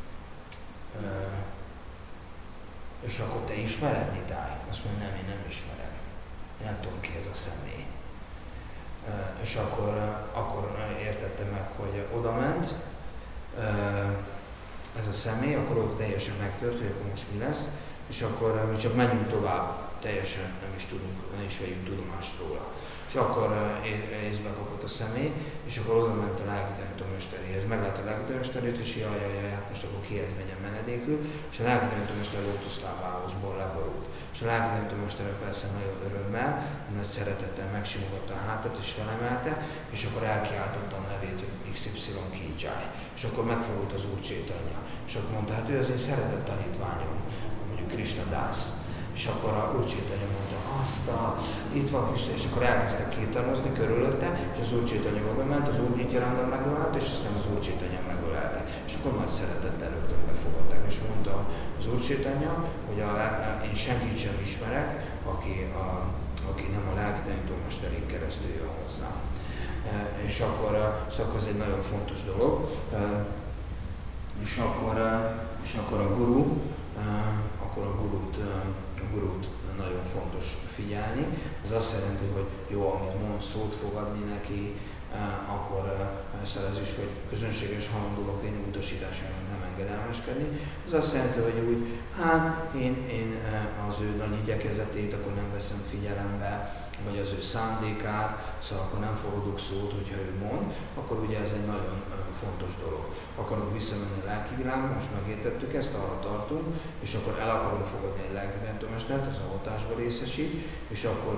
És akkor te ismered, Nitály? Azt mondja, nem, én nem ismerem. Nem tudom, ki ez a személy. És akkor értettem meg, hogy oda ment ez a személy, akkor ott teljesen megtört, hogy akkor most mi lesz, és akkor mi csak menjünk tovább, teljesen nem is vegyünk tudomást róla. És akkor észbe kapott a személy, és akkor oda ment a lelki-tanítómesteréhez. Meglátta a lelki-tanítómesterét, és jaj, hát most akkor kihez megyen menedékül, és a lelki-tanítómester lótuszlábához leborult. És a lelki-tanítómester persze nagyon örömmel, nagy szeretettel megsimogatta a hátat és felemelte, és akkor elkiáltotta a nevét, hogy XY Kijai. És akkor megfordult az Úr Chaitanya. És akkor mondta, hát ő az én szeretett tanítványom, mondjuk Krishna Dász. És akkor a Úr Chaitanya mondta, itt van Krishna, és akkor elkezdtek kirtanozni körülötte, és az Úr Chaitanya oda ment, az Úr Nityananda megölelte, és aztán az Úr Chaitanya megölelte. És akkor nagy szeretettel rögtön befogadták, és mondta az Úr Chaitanya, hogy én senkit sem ismerek, aki nem a lelki-tanítómesterén keresztül jön hozzá. És akkor ez egy nagyon fontos dolog. És akkor a gurút nagyon fontos figyelni. Ez azt jelenti, hogy jó, amit mond, szót fogadni neki, akkor szerez is, hogy közönséges halandóak én utasításának nem engedelmeskedni. Ez azt jelenti, hogy úgy, hát én az ő nagy igyekezetét akkor nem veszem figyelembe, vagy az ő szándékát, szóval akkor nem fogadok szót, hogyha ő mond, akkor ugye ez egy nagyon fontos dolog. Akarunk visszamenni a lelki világba, most megértettük ezt, arra tartunk, és akkor el akarunk fogadni egy lelkitanítómestert, az avatásba részesít, és akkor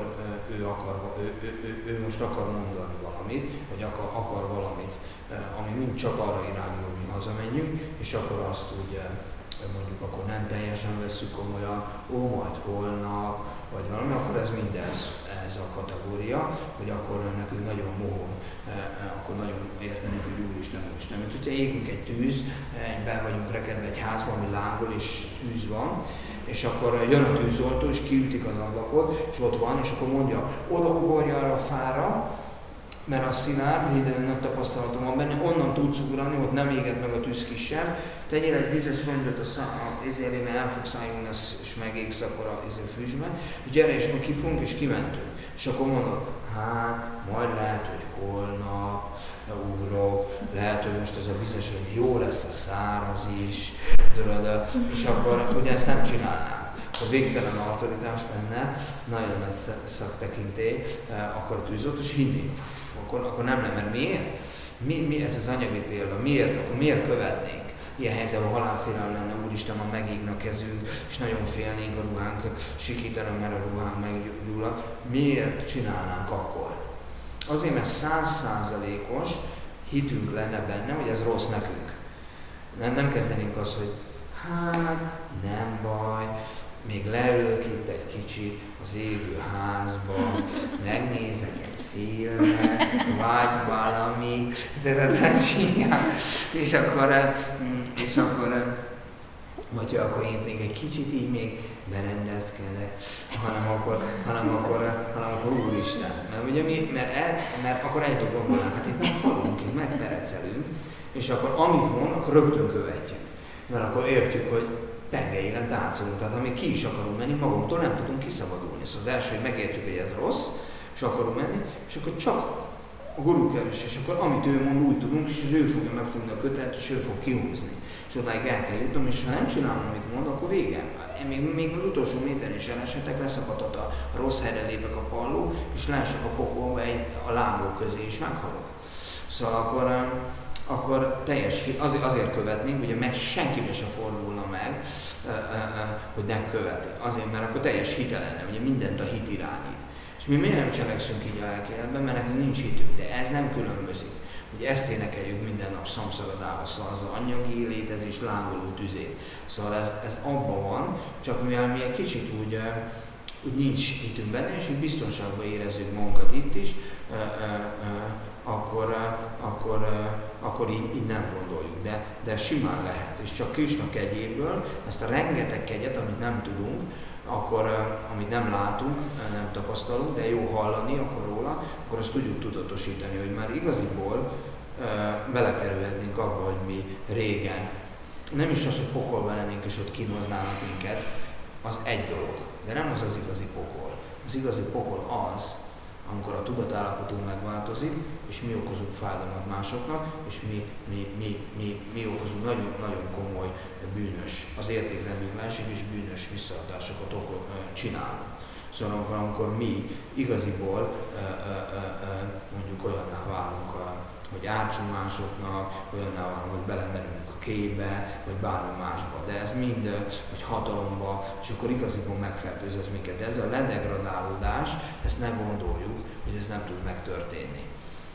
ő most akar mondani valamit, vagy akar valamit, ami mind csak arra irányul, hogy mi hazamenjünk, és akkor azt úgy mondjuk akkor nem teljesen vesszük komolyan, majd holnap, vagy valami, akkor ez mindez, ez a kategória, hogy akkor nekünk nagyon mohon, akkor nagyon értenek, hogy Úristen. Mint hogyha égünk egy tűz, be vagyunk rekedve egy házban, ami lángol és tűz van, és akkor jön a tűzoltó, és kiütik az ablakot, és ott van, és akkor mondja, oda ugorja arra a fára, mert az szilárd, hidegen nagy tapasztalatom van benne, onnan tudsz ugrani, ott nem éget meg a tűz kisebb, tegyél egy vízes rongyot az élén, el fogsz állni, és megégsz akkor a fűzsbe, és gyere, és mi kifogunk, és kimentünk. És akkor mondod, hát majd lehet, hogy holnap ugrok, lehet, hogy most ez a vízes rongy jó lesz a száraz is, és akkor ugye ezt nem csinálnánk. A végtelen autoritás lenne, nagyon nagy szaktekintély, akkor a tűzoltó, és hinni. Akkor nem, mert miért? Mi ez az anyagi példa? Miért? Akkor miért követnénk? Ilyen helyzetben halálfélelem lenne, Úristen, ma megégne a kezünk, és nagyon félnénk a ruhánk, sikítanom, mert a ruhánk meggyullad. Miért csinálnánk akkor? Azért, mert 100%-os hitünk lenne benne, hogy ez rossz nekünk. Nem kezdenénk azt, hogy hát nem baj, még leülök itt egy kicsit az égő házba, megnézek egy filmet, vagy valami, és akkor vagy akkor én még egy kicsit így még berendezkedek, hanem akkor Úristen. Mert ugye mert akkor egyből gondolnánk, hát itt nem halunk, itt megperecelünk, és akkor amit mond, akkor rögtön követjük. Mert akkor értjük, hogy pengeélen táncolunk, tehát amíg ki is akarunk menni, magunktól nem tudunk kiszabadulni. Szóval az első, hogy megértjük, hogy ez rossz, és akarunk menni, és akkor csak a gurú kerülés, és akkor amit ő mond, úgy tudunk, és ő fogja megfogni a kötelet, és ő fog kihúzni. És odáig el kell jutnom, és ha nem csinálom, amit mond, akkor vége. Még az utolsó méteren is elesetek, leszakadhat a rossz helyre lépek a palló, és leesek a pokolba a lángok közé, és meghalok. Szóval akkor azért követnénk, ugye meg senkibe se fordulna meg, hogy nem követi. Azért, mert akkor teljes hite lenne, ugye mindent a hit irányít. És mi miért nem cselekszünk így a lelki életben, mert nekünk nincs hitünk, de ez nem különbözik. Ugye ezt énekeljük minden nap szamszaradába, szóval az anyagi létezés lángoló tüzét. Szóval ez abban van, csak mivel mi egy kicsit úgy nincs hitünk benne, és úgy biztonságban érezzük magunkat itt is, akkor így nem gondoljuk, de simán lehet, és csak Krisna kegyéből ezt a rengeteg kegyet, amit nem tudunk, amit nem látunk, nem tapasztalunk, de jó hallani akkor róla, akkor azt tudjuk tudatosítani, hogy már igaziból belekerülhetnénk abba, hogy mi régen, nem is az, hogy pokolban lennénk és ott kínoznának minket, az egy dolog, de nem az igazi pokol. Az igazi pokol az, amikor a tudatállapotunk megváltozik, és mi okozunk fájdalmat másoknak, és mi okozunk nagyon komoly bűnös, az értékrendünk másik is bűnös visszahatásokat csinálunk. Szóval amikor mi igaziból mondjuk olyanná válunk, hogy ártsunk másoknak, olyanná válunk, hogy belemerünk a képbe, vagy bármi másba, de ez mind, hogy hatalomba, és akkor igaziból megfertőz ez minket. De ez a ledegradálódás, ezt ne gondoljuk, hogy ez nem tud megtörténni.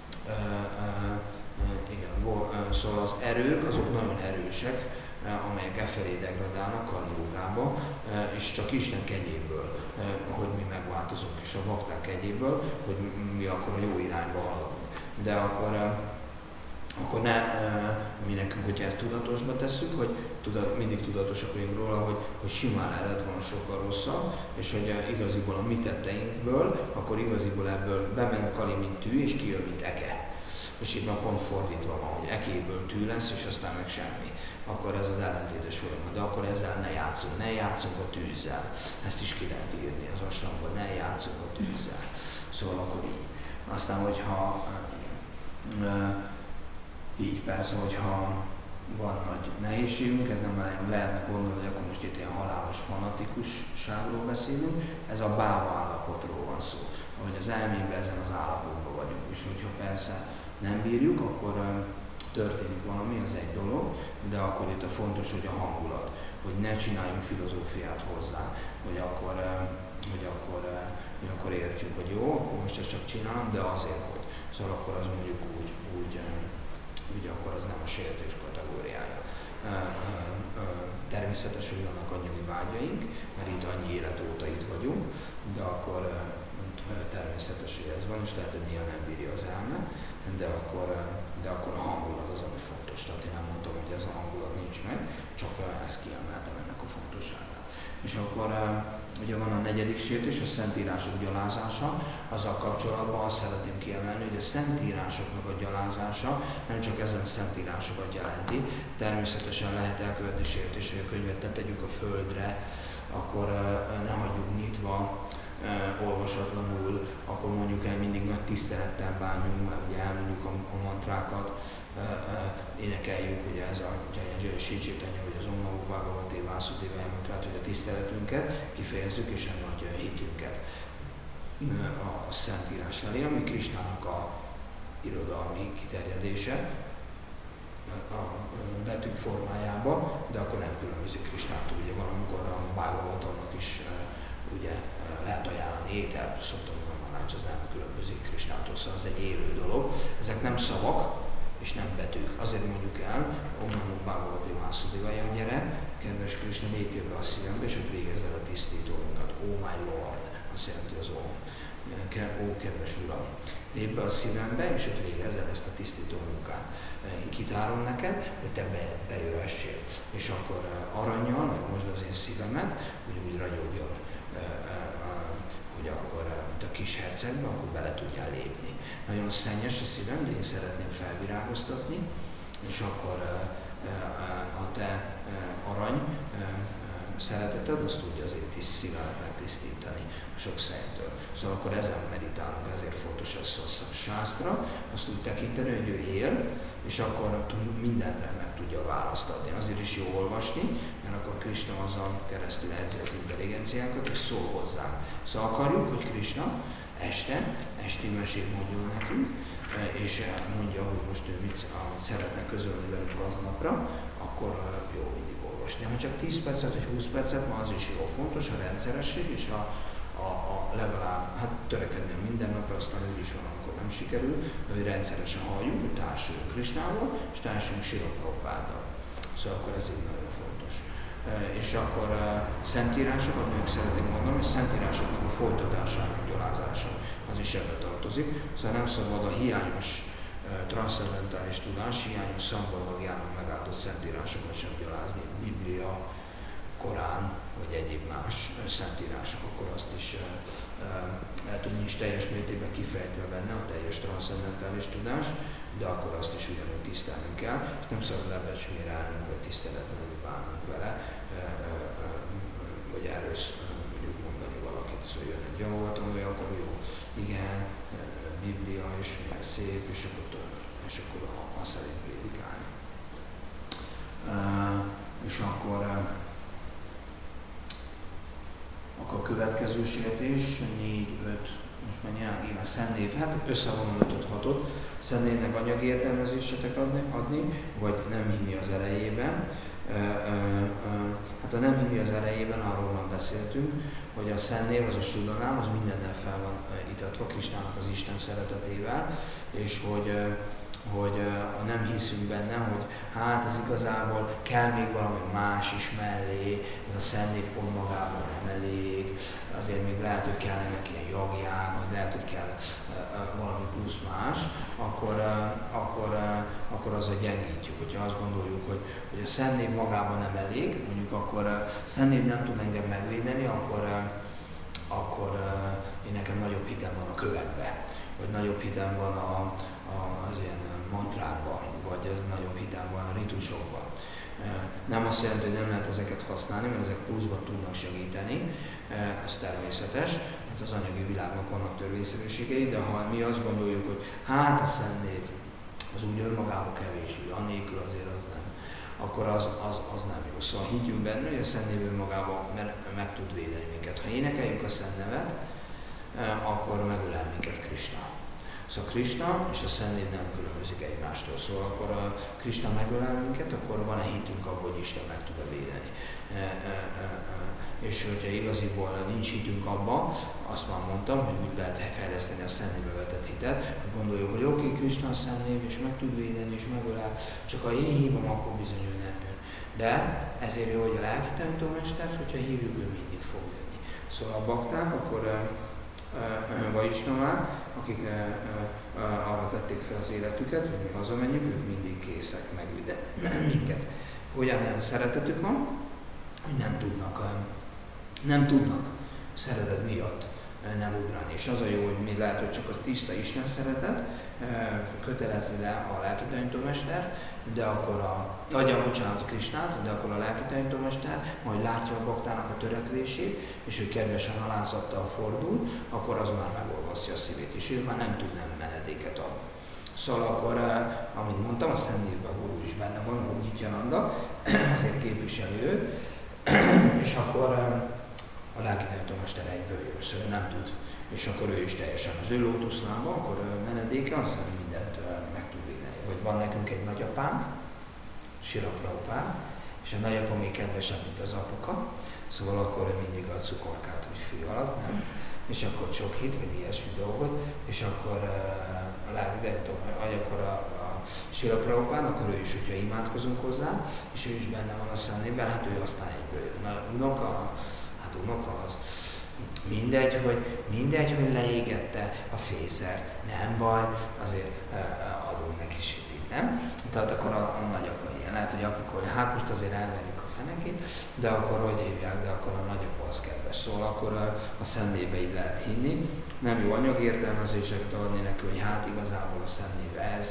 Igen, szóval az erők, azok nagyon erősek, amelyek efelé degradálnak Kali Jógába, és csak Isten kegyéből, hogy mi megváltozunk, és a bakták kegyéből, hogy mi akkor a jó irányba haladunk. De akkor ne mi nekünk, hogyha ezt tudatosba tesszük, hogy mindig tudatosak vagyunk róla, hogy simán lehetett volna sokkal rosszabb, és hogy igaziból a mi tetteinkből, akkor igaziból ebből bement Kali, mint tű, és kijön, mint eke. És itt már pont fordítva van, hogy ekéből tű lesz, és aztán meg semmi. Akkor ez az ellentétes folyamat, de akkor ezzel ne játszunk a tűzzel. Ezt is ki lehet írni az aslamban, ne játszunk a tűzzel. Szóval akkor így. Aztán, hogyha így persze, hogyha van nagy nehézségünk, ez nem lehetne gondolni, hogy akkor most itt ilyen halálos fanatikusságról beszélünk, ez a báva állapotról van szó, hogy az elménkben ezen az állapotban vagyunk, és hogyha persze nem bírjuk, akkor történik valami, az egy dolog, de akkor itt a fontos, hogy a hangulat, hogy ne csináljunk filozófiát hozzá, hogy akkor értjük, hogy jó, most ezt csak csinálom, de azért, hogy. Szóval akkor az mondjuk úgy akkor az nem a sértés kategóriája. Természetes, hogy vannak anyagi vágyaink, mert itt annyi élet óta itt vagyunk, de akkor természetes, hogy ez van, és lehet, hogy néha nem bírja az elme, de akkor a hangulat az, ami fontos. Tehát én nem mondtam, hogy ez a hangulat nincs meg, csak ezt kiemeltem ennek a fontosságát. És akkor ugye van a negyedik sértés, a szentírások gyalázása. Azzal kapcsolatban azt szeretném kiemelni, hogy a szentírásoknak a gyalázása nem csak ezen szentírásokat jelenti. Természetesen lehet elkövetni sértést, hogy a könyvet ne tegyük a földre, akkor ne hagyjuk nyitva, olvasatlanul, akkor mondjuk el mindig nagy tisztelettel bánjunk, mert ugye elmondjuk a mantrákat, énekeljük ugye ez a Jaya Sicsétanya, vagy az Om Namo Bhagavate Vásudevaya mantrát, hogy a tiszteletünket kifejezzük és a nagy hitünket a Szentírás felé, ami Krisnának a irodalmi kiterjedése a betűk formájába, de akkor nem különbözik Krisnától. Ugye valamikor a Bhagavatamnak is ugye lehet ajánlani ételt, szoktam mondani, az nem különbözik Krisnától, szóval ez egy élő dolog. Ezek nem szavak és nem betűk. Azért mondjuk el, Om Namo Bhagavate Vásudevaya, gyere, kedves Krisna, lépj be a szívembe, és ott végezzel a tisztító munkát. Oh my Lord, azt jelenti az Om. Ó, kedves Uram, lépj be a szívembe, és ott végezzel ezt a tisztító munkát. Én kitárom neked, hogy te bejöhessél. És akkor arannyal, meg most az én szívemet, hogy úgy ragyogjon, hogy akkor a kis hercegbe, akkor bele tudjál lépni. Nagyon szennyes a szívem, de én szeretném felvirágoztatni, és akkor a te arany szereteted, azt tudja az én szívemet megtisztítani sok szentől. Szóval akkor ezen meditálunk, ezért fontos ez a sásztra, azt úgy tekinteni, hogy ő él, és akkor mindenre meg tudja választ adni. Azért is jó olvasni, mert akkor Krisna azon keresztül edzi az intelligenciánkat, és szól hozzánk. Szóval akarjuk, hogy Krisna esti mesét mondjon nekünk, és mondja, hogy most ő mit szeretne közölni velünk aznapra, akkor jó mindig olvasni. Ha csak 10 percet vagy 20 percet, ma az is jó. Fontos a rendszeresség, és a legalább törekedni a mindennapra, aztán úgy is van, amikor nem sikerül, de hogy rendszeresen halljuk, hogy társuljunk Krisnával, és társuljunk Srila Prabhupáddal. Szóval akkor ez így nagyon fontos. És akkor szentírásokat még szeretnék mondani, hogy szentírásoknak a folytatásának gyalázása, az is ebbe tartozik. Szóval nem szabad a hiányos transzcendentális tudás, hiányos szambarmagjának megáldott szentírásokat sem gyalázni. Biblia, Korán, vagy egyéb más szentírások, akkor azt is lehet, hogy nincs teljes mértékben kifejtve benne a teljes transzcendentális tudás, de akkor azt is ugyanúgy tisztelnünk kell, és nem szabad lebecsmérelnünk, vagy tiszteletlenül bánunk vele, vagy erről mondjuk mondani valakit, szóval jön egy javatanulja, akkor jó, igen, Biblia, és milyen szép, és akkor azt szerint prédikálni. És akkor a következő sértés, 4, 5, most már igen, szennév, hát összevonom 5-6-ot, szennévnek anyagi értelmezésetek adni, vagy nem hinni az erejében. Hát a nem hinni az erejében, arról már beszéltünk, hogy a szennév, az a sudanám, az mindennel fel van itatva Krisnának az Isten szeretetével, és hogy nem hiszünk benne, hogy hát ez igazából kell még valami más is mellé, ez a szennév pont magában nem elég, azért még lehet, hogy kellenek ilyen jogják, vagy lehet, hogy kell valami plusz más, akkor azzal gyengítjük. Hogyha azt gondoljuk, hogy a szennév magában nem elég, mondjuk akkor a szennév nem tud engem megvédeni, akkor én nekem nagyobb hitem van a kövekbe, vagy nagyobb hitem van az ilyen mantrákban, vagy ez nagyobb hitem van a ritusokban. Nem azt jelenti, hogy nem lehet ezeket használni, mert ezek pluszban tudnak segíteni, ez természetes, mert az anyagi világnak vannak törvényszerűségei, de ha mi azt gondoljuk, hogy hát a szennév az úgy önmagában kevés, úgy anélkül azért az nem, akkor az nem jó. Szóval higgyünk benne, hogy a Szent Név önmagában meg tud védeni minket. Ha énekeljük a Szent Nevet, akkor megölel minket Krisna. Szóval Krisna és a Szent Név nem különbözik egymástól. Szóval akkor a Krisna megölel minket, akkor van-e hitünk abban, hogy Isten meg tud védeni. És hogyha igaziból nincs hitünk abban, azt már mondtam, hogy úgy lehet fejleszteni a Szent Névbe vetett hitet, hogy gondoljuk, hogy oké, Krisna a Szent Név, és meg tud védeni, és megölel, csak ha én hívom, akkor bizony ő nem jön. De ezért jó, hogy a lelki tanítómester, hogyha hívjuk, ő mindig fog jönni. Szóval a bakták, akkor Vaisnavák, akik arra tették fel az életüket, hogy mi hazamenjünk, ők mindig készek megvédeni minket. Olyan szeretetük van, hogy nem tudnak szeretet miatt nem ugrani. És az a jó, hogy mi lehet, hogy csak a tiszta Isten szeretet kötelezni le a lelki tanítómester, de akkor a Krisnát, de akkor a lelki tanítómester majd látja a baktának a törekvését, és ő kedvesen halázattal fordul, akkor az már megolvasztja a szívét, és ő már nem tud nem menedéket adni. Szóval akkor, amit mondtam, a Szent Névben a Guru is benne van, hogy Nityananda, ezért képviseli őt, és akkor a lelki tanítómester egyből jön, szóval nem tud. És akkor ő is teljesen az ő lótuszlába, akkor menedéke, az mindent meg tud védeni. Vagy van nekünk egy nagyapánk, Srila Prabhupád, és a nagyapa még kedvesebb, mint az apuka, szóval akkor ő mindig ad cukorkát, hogy fű alatt, nem? És akkor csokit, vagy ilyesmi dolgot, és akkor a lelki akkor a Srila Prabhupád, akkor ő is, hogyha imádkozunk hozzá, és ő is benne van a Szent Névben, hát ő aztán egyből jön. Unoka az mindegy, hogy leégette a fészert, nem baj, azért adunk neki sütit, nem? Tehát akkor a nagyapa ilyen, lehet, hogy apuka, hogy hát most azért elverjük a fenekét, de akkor hogy hívják, de akkor a nagyapa az kedves. Szóval akkor a Szent Névbe így lehet hinni. Nem jó anyagértelmezéseket adni neki, hogy hát igazából a Szent Név ez,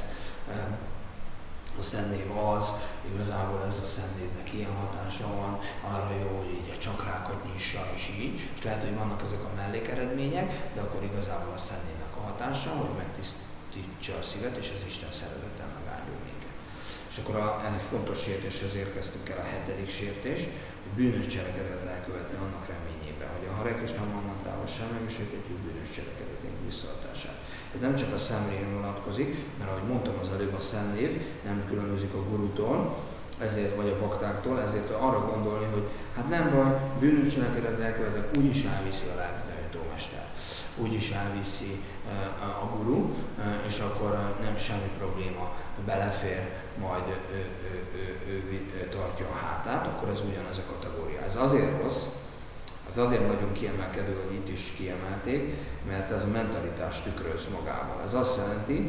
a Szent Név az, igazából ez a Szent Névnek ilyen hatása van, arra jó, hogy így a csakrákat nyissa, és így. És lehet, hogy vannak ezek a mellékeredmények, de akkor igazából a Szent Névnek a hatása, hogy megtisztítsa a szívet, és az Isten szeretettel megáldjon minket. És akkor egy fontos sértéshez érkeztünk el, a 7. sértés, hogy bűnös cselekedetet elkövetni annak reményében, hogy a Hare Krishna mantrával sem megismételjük bűnös cselekedeténk visszaadását. Ez nem csak a személyre vonatkozik, mert ahogy mondtam az előbb, a Szent Név nem különbözik a gurutól, ezért vagy a baktáktól, ezért arra gondolni, hogy hát nem baj, bűnös cselekedetet elkövetek, úgyis elviszi a lelki tanítómester, úgyis elviszi a guru, és akkor nem semmi probléma, belefér, majd ő tartja a hátát, akkor ez ugyanaz a kategória. Ez azért rossz, ez azért nagyon kiemelkedő, hogy itt is kiemelték, mert ez a mentalitás tükröz magával. Ez azt jelenti,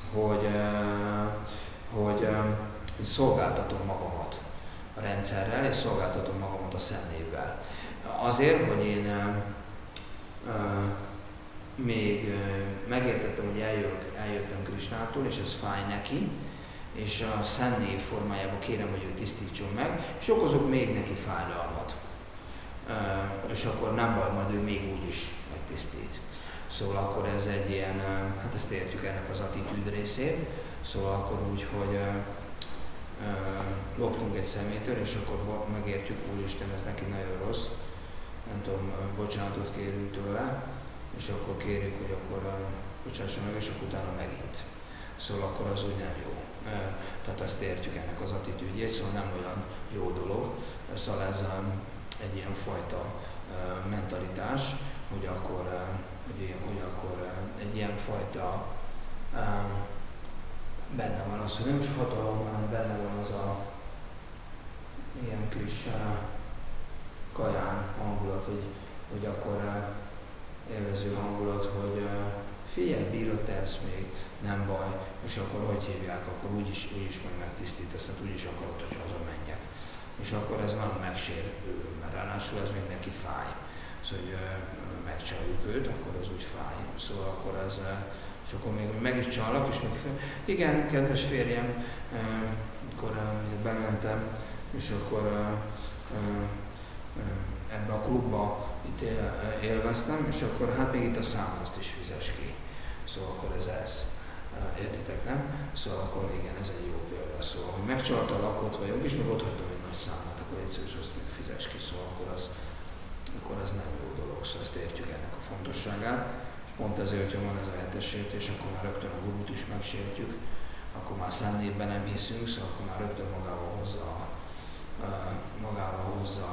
hogy szolgáltatom magamat a rendszerrel, és szolgáltatom magamat a Szent Névvel. Azért, hogy én még megértettem, hogy eljöttem Krisnától, és ez fáj neki, és a Szent Név formájában kérem, hogy ő tisztítson meg, és okozok még neki fájdalmat. És akkor nem baj, majd ő még úgy is megtisztít. Szóval akkor ez egy ilyen, hát ezt értjük ennek az attitűd részét, szóval akkor úgy, hogy loptunk egy szemétől, és akkor megértjük, úristen, ez neki nagyon rossz, nem tudom, bocsánatot kérünk tőle, és akkor kérjük, hogy akkor bocsásson meg, és akkor utána megint. Szóval akkor az úgy nem jó. Tehát ezt értjük ennek az attitűdjét, szóval nem olyan jó dolog. Szóval ez egy ilyen fajta mentalitás, hogy akkor egy ilyen fajta benne van az, hogy nem is hatalom, hanem benne van az a ilyen kis kaján hangulat, hogy akkor élvező hangulat, hogy figyelj, bírod, te ezt még, nem baj, és akkor hogy hívják, akkor úgyis majd megtisztítasz, tehát úgyis akarod, hogy hazamenjek. És akkor ez nagyon megsérül, mert ráadásul ez még neki fáj. Szóval, hogy megcsaljuk őt, akkor az úgy fáj. Szóval akkor ez, és akkor még meg is csalak, és igen, kedves férjem, akkor bementem, és akkor ebbe a klubba itt élveztem, és akkor hát még itt a számlázt is fizes ki. Szóval akkor ez. Értitek, nem? Szóval akkor igen, ez egy jó példa. Szóval, hogy megcsalta a lakót vagyok, és meg ott hagytam egy nagy számát, akkor egyszerűen azt még fizes ki, szóval akkor az nem jó dolog. Szóval ezt értjük ennek a fontosságát. És pont ezért, hogyha van ez a 7-es sértés, akkor már rögtön a gurút is megsértjük, akkor már szennévben nem hiszünk, szóval akkor már rögtön magával hozza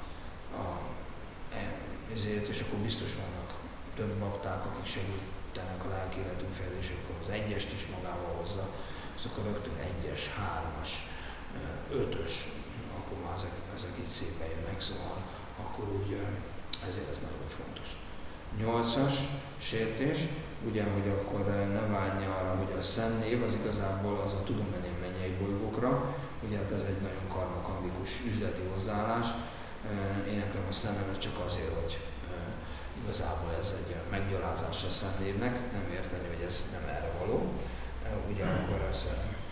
ezért, és akkor biztos vannak több bakták, akik segítenek a lelki életünk fejlődésében, az 1-est is magával hozza, szóval akkor rögtön 1-es, 3-as, 5-ös, akkor már ezek így szépen jönnek, szóval akkor úgy, ezért ez nagyon fontos. 8-as sértés, ugye, hogy akkor ne vágyj arra, hogy a szennév, az igazából az a tudom menni mennyei bolygókra, ugye hát ez egy nagyon karmakandikus üzleti hozzáállás. Éneklem a szennevet csak azért, hogy igazából ez egy meggyalázás a szennévnek, nem érteni, hogy ez nem erre való. Ugye akkor ez,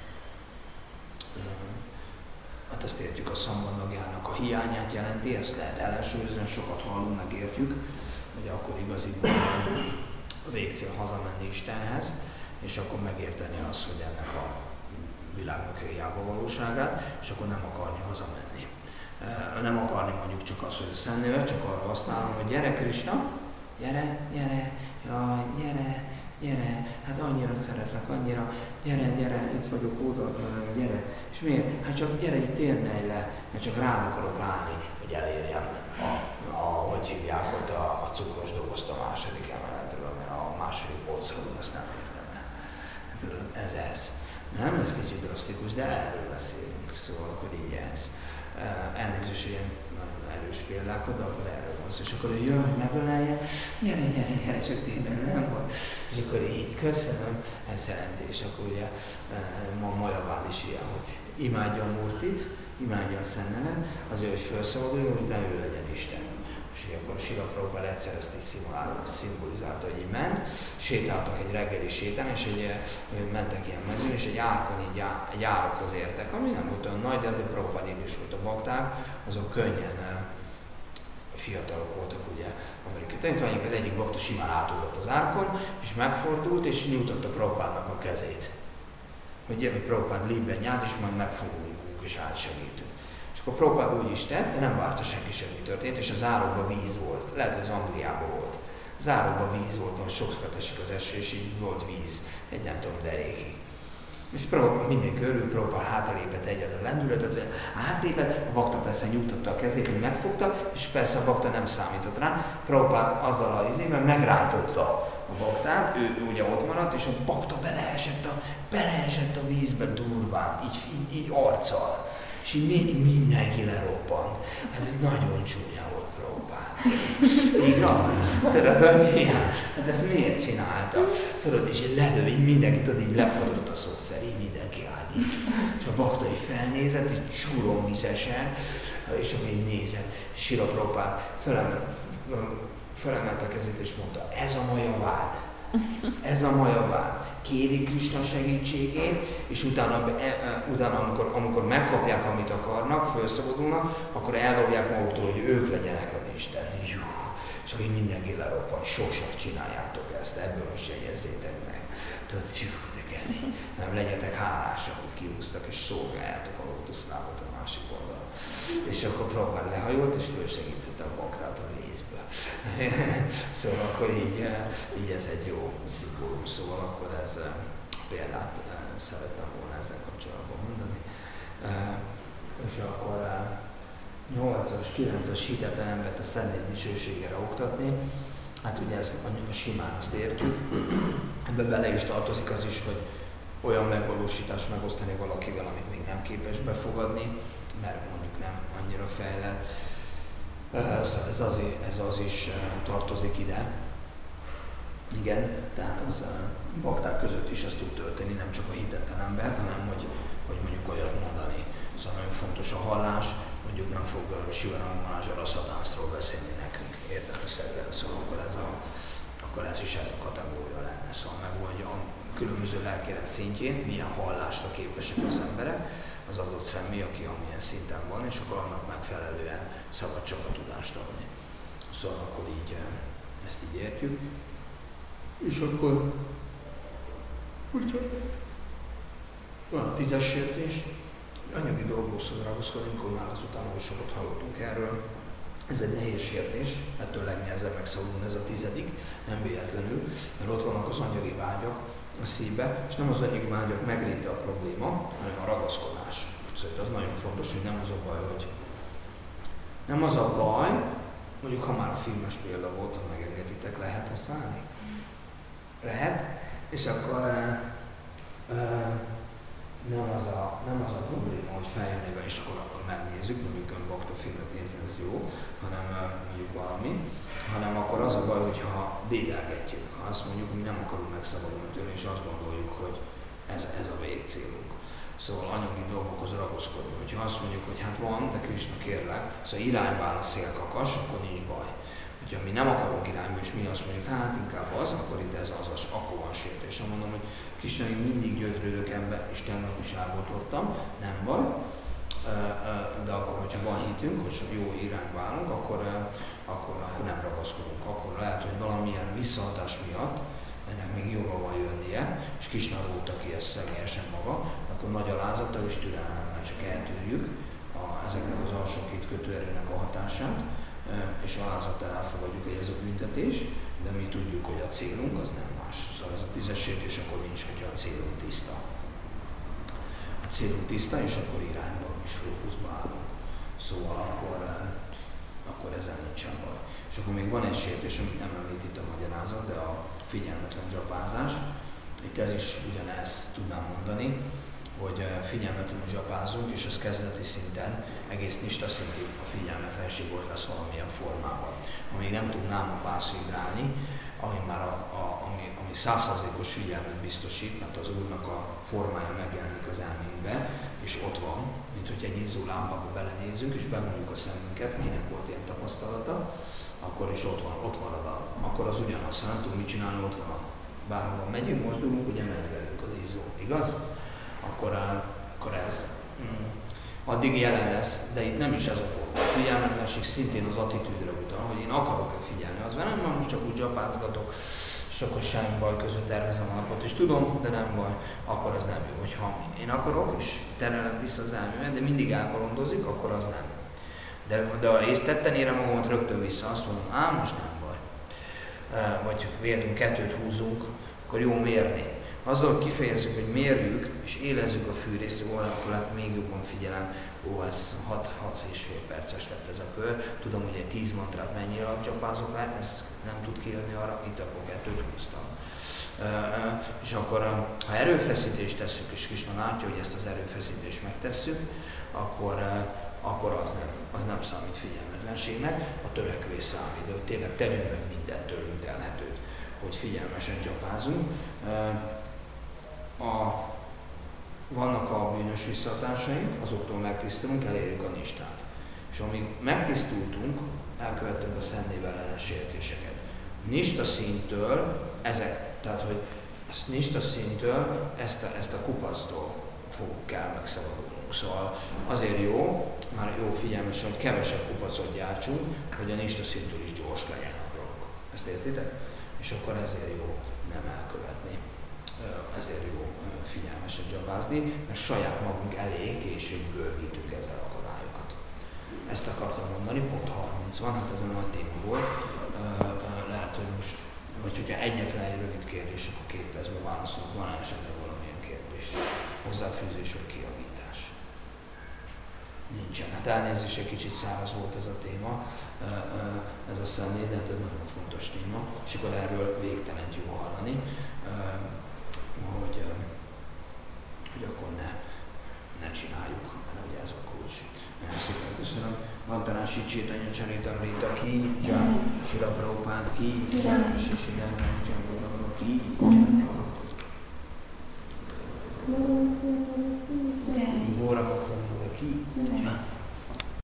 hát azt értjük, a szambandagjának a hiányát jelenti, ezt lehet ellensúlyozni, sokat hallunk, megértjük, hogy akkor igaziból a végcél hazamenni Istenhez, és akkor megérteni azt, hogy ennek a világnak hiába valóságát, és akkor nem akarni hazamenni. Nem akarni mondjuk csak azt, hogy a szennévet, csak arra használom, hogy gyere Krisna, gyere, hát annyira szeretlek, annyira, gyere, itt vagyok, oda, gyere. És miért? Hát csak gyere, itt térnelj le, mert csak rád akarok állni, hogy elérjem hogy hívják ott a cukros dobozt a második emeletről, mert a második polcról azt nem értem el. Tudod, ez. Nem, ez kicsit drasztikus, de erről beszélünk, szóval akkor így ez. Elnézést, ilyen nagyon erős példákat, de akkor erről van szó. És akkor ő jön, hogy megölelje, gyere, csak tényleg nem volt. És akkor így köszönöm, ez jelenti, és akkor ugye ma Majaván is ilyen, hogy imádja a Murtit, imádja a Szent azért, hogy felszabaduljon, hogy ő legyen Isten. És akkor a Srila Prabhupád egyszer ezt így szimbolizálta, hogy így ment, sétáltak egy reggeli sétán, és mentek ilyen mezőn, és egy árkon így egy árokhoz értek, ami nem volt olyan nagy, de azért Prabhupád is volt a bakták, azok könnyen fiatalok voltak, ugye, amerikai tanítványok, az egyik bakta simán átugrott az árkon, és megfordult, és nyújtotta Prabhupádnak a kezét. Hogy Prabhupád lépjen át, és majd megfogunk, és átsegítünk. És akkor Prabhupád úgy is tett, de nem várta senki sem, mi történt, és az árokban víz volt. Lehet, hogy az Angliában volt. Az árokban víz volt, mert sokszor esik az eső, és így volt víz, egy nem tudom, derékig. És mindenki örül, Prabhupád hátralépett egyedül a lendületet, hogy átlépett, a bakta persze nyújtotta a kezét, hogy megfogta, és persze a bakta nem számított rá. Prabhupád azzal az izében megrántotta a baktát, ő ugye ott maradt, és a bakta beleesett a vízbe durván, így arccal. És így mindenki leroppant. Hát ez nagyon csúnya volt Prabhupád. Igaz? Tudod, hogy ilyen? Hát ezt miért csinálta? Tudod, és így lelő, így mindenki, tudod, így lefagyott a szoftver, így mindenki állt így. És a bakta így felnézett, így csúromvizesen, és akkor így nézett. Srila Prabhupád felemelte a kezét, és mondta, ez a Majavád. Ez a Majavád. Kéri Krisna segítségét, és utána amikor megkapják, amit akarnak, felszabadulnak, akkor eldobják maguktól, hogy ők legyenek az Isten. És akkor mindenki leroppan, sosem csináljátok ezt, ebből most jegyezzétek meg. Tudod, de kemény. Nem legyetek hálásak, hogy kiúztak, és szolgáljátok a lótuszlábot a másik oldalon. És akkor Prabhupád lehajolt, és fölsegítette a baktát a vízbe. Szóval akkor így ez egy jó szimbólum, szóval akkor ez példát szerettem volna ezzel kapcsolatban mondani. És akkor 8-as, 9-as hitetlen embert a Szentlény dicsőségére oktatni. Hát ugye ez simán azt értjük. Ebbe bele is tartozik az is, hogy olyan megvalósítást megosztani valakivel, amit még nem képes befogadni, mert mondjuk nem annyira fejlett. Ez az is tartozik ide. Igen, tehát az bakták között is ez tud történni, nem csak a hitetlen embert, hanem hogy mondjuk olyat mondani. Szóval nagyon fontos a hallás, mondjuk nem fog Sivaram Mahārāja a szatánszról beszélni nekünk, értelmeszerűen, szóval akkor ez is ez a kategória lenne. Szóval megoldja a különböző lelkélet szintjén, milyen hallásra képesek az emberek, az adott személy, aki amilyen szinten van, és akkor annak megfelelően szabad csak a tudást adni. Szóval akkor így ezt így értjük. És akkor Van a 10-es sértés, anyagi dolgokhoz ragaszkodni, amikor már azután hogy sokat hallottunk erről. Ez egy nehéz sértés, ettől legnehezebb megszabadulni, ez a 10., nem véletlenül, mert ott vannak az anyagi vágyak a szívbe, és nem az anyagi vágyak megléte a probléma, hanem a ragaszkodás. Szóval az nagyon fontos, hogy nem az a baj, hogy nem az a baj, mondjuk ha már a filmes példa volt, ha megengeditek, lehet használni? Lehet, és akkor nem az a probléma, hogy feljön éve, és akkor megnézzük, mondjuk önbakta filmet nézni, ez jó, hanem mondjuk valami, hanem akkor az a baj, hogyha dédelgetjük, ha azt mondjuk, hogy mi nem akarunk megszabadulni tőle, és azt gondoljuk, hogy ez a végcélunk. Szóval anyagi dolgokhoz ragaszkodni. Hogyha azt mondjuk, hogy hát van, de Krisna kérlek, szóval irányvál a szélkakas, akkor nincs baj. Hogyha mi nem akarunk irányba, és mi azt mondjuk, hát inkább az, akkor itt ez az, akkor van sértés. Mondom, hogy Krisna, én mindig gyötrődök ebbe, és tegnap is elgondoltam, nem baj, de akkor, hogyha van hitünk, hogy jó irányba állunk, akkor nem ragaszkodunk. Akkor lehet, hogy valamilyen visszahatás miatt ennek még jobban van jönnie, és Krisna rótta ki ezt személyesen maga, akkor nagy alázattal és türelemmel csak eltűrjük ezeknek az alsókít kötőerőnek a hatását, és alázattal elfogadjuk, hogy ez a büntetés, de mi tudjuk, hogy a célunk az nem más. Szóval ez a 10-es sértés akkor nincs, hogyha a célunk tiszta. A célunk tiszta, és akkor irányban is fókuszba állunk. Szóval akkor ezzel nincsen baj. És akkor még van egy sértés, amit nem említ itt a magyarázat, de a figyelmetlen dzsapázás. Itt ez is ugyanezt tudnám mondani, hogy figyelmetlenül dzsapázunk, és ez kezdeti szinten, egész nista szintig a figyelmetlenség volt lesz valamilyen formában. Amíg nem tudnám pászvibrálni, ami már ami 100%-os figyelmet biztosít, mert az Úrnak a formája megjelenik az elménkbe, és ott van, mint hogy egy izzó lámpába belenézzünk, és bemondjuk a szemünket, kinek volt ilyen tapasztalata, akkor is ott marad, akkor az ugyanaz, nem tudunk mit csinálni, ott van. Bárhol megyünk, mozdulunk, ugye megy velünk az izzó, igaz? Akkor ez addig jelen lesz, de itt nem is ez a forma. A figyelmetlenség szintén az attitűdre utal, hogy én akarok-e figyelni, az velem van, most csak úgy dzsapázgatok, és akkor semmi baj között tervezem a napot, és tudom, de nem baj, akkor az nem jó. Hogyha én akarok, és terelem vissza az elmémet, de mindig elkalandozik, akkor az nem. De ha ész tetten érem magamat rögtön vissza, azt mondom, most nem baj. Vagy véletlenül 2-t húzunk, akkor jó mérni. Azzal kifejezzük, hogy mérjük, és élezzük a fűrészt, akkor hát még jobban figyelem, ez 6,5 perces lett ez a kör. Tudom, hogy egy 10 mantrát mennyi alatt csapázok, mert ez nem tud kijönni arra, itt akkor 2-t húztam. És akkor, ha erőfeszítést tesszük, és Krisna látja, hogy ezt az erőfeszítést megtesszük, akkor az nem számít figyelmetlenségnek, a törekvés számít, de hogy tényleg terjünk meg mindent tőlünk telhetőt, hogy figyelmesen csapázunk. Vannak a bűnös visszahatásaink, azoktól megtisztulunk, elérjük a nistát. És amíg megtisztultunk, elkövettünk a Szentnév ellenes sértéseket. Nista szintől ezt a kupasztól kell megszabadulnunk. Szóval azért jó, már jó figyelmesen, hogy kevesebb kupacot gyártsunk, hogy a nista szintől is gyors legyen a dolog. Ezt értitek? És akkor ezért jó nem elkövetni. Ezért jó figyelmesen dzsapázni, mert saját magunk elé később görgítünk ezzel akadályokat. Ezt akartam mondani, pont 30 van, hát ez a nagy téma volt. Lehet, hogy most, vagy hogyha egyetlen egy rövid kérdés, akkor 2 percben válaszolok, van esetleg valamilyen kérdés, hozzáfűzés vagy kiavítás. Nincsen. Hát elnézést, egy kicsit száraz volt ez a téma, ez a Szentnév, de hát ez nagyon fontos téma, és akkor erről végtelen jó hallani, hogy akkor ne csináljuk, mert ugye ez a kulcs. Nagyon szépen köszönöm. Vantanás Csétanya Csaritam Rita ki, Sila Prabhupád ki, és Sila Ki,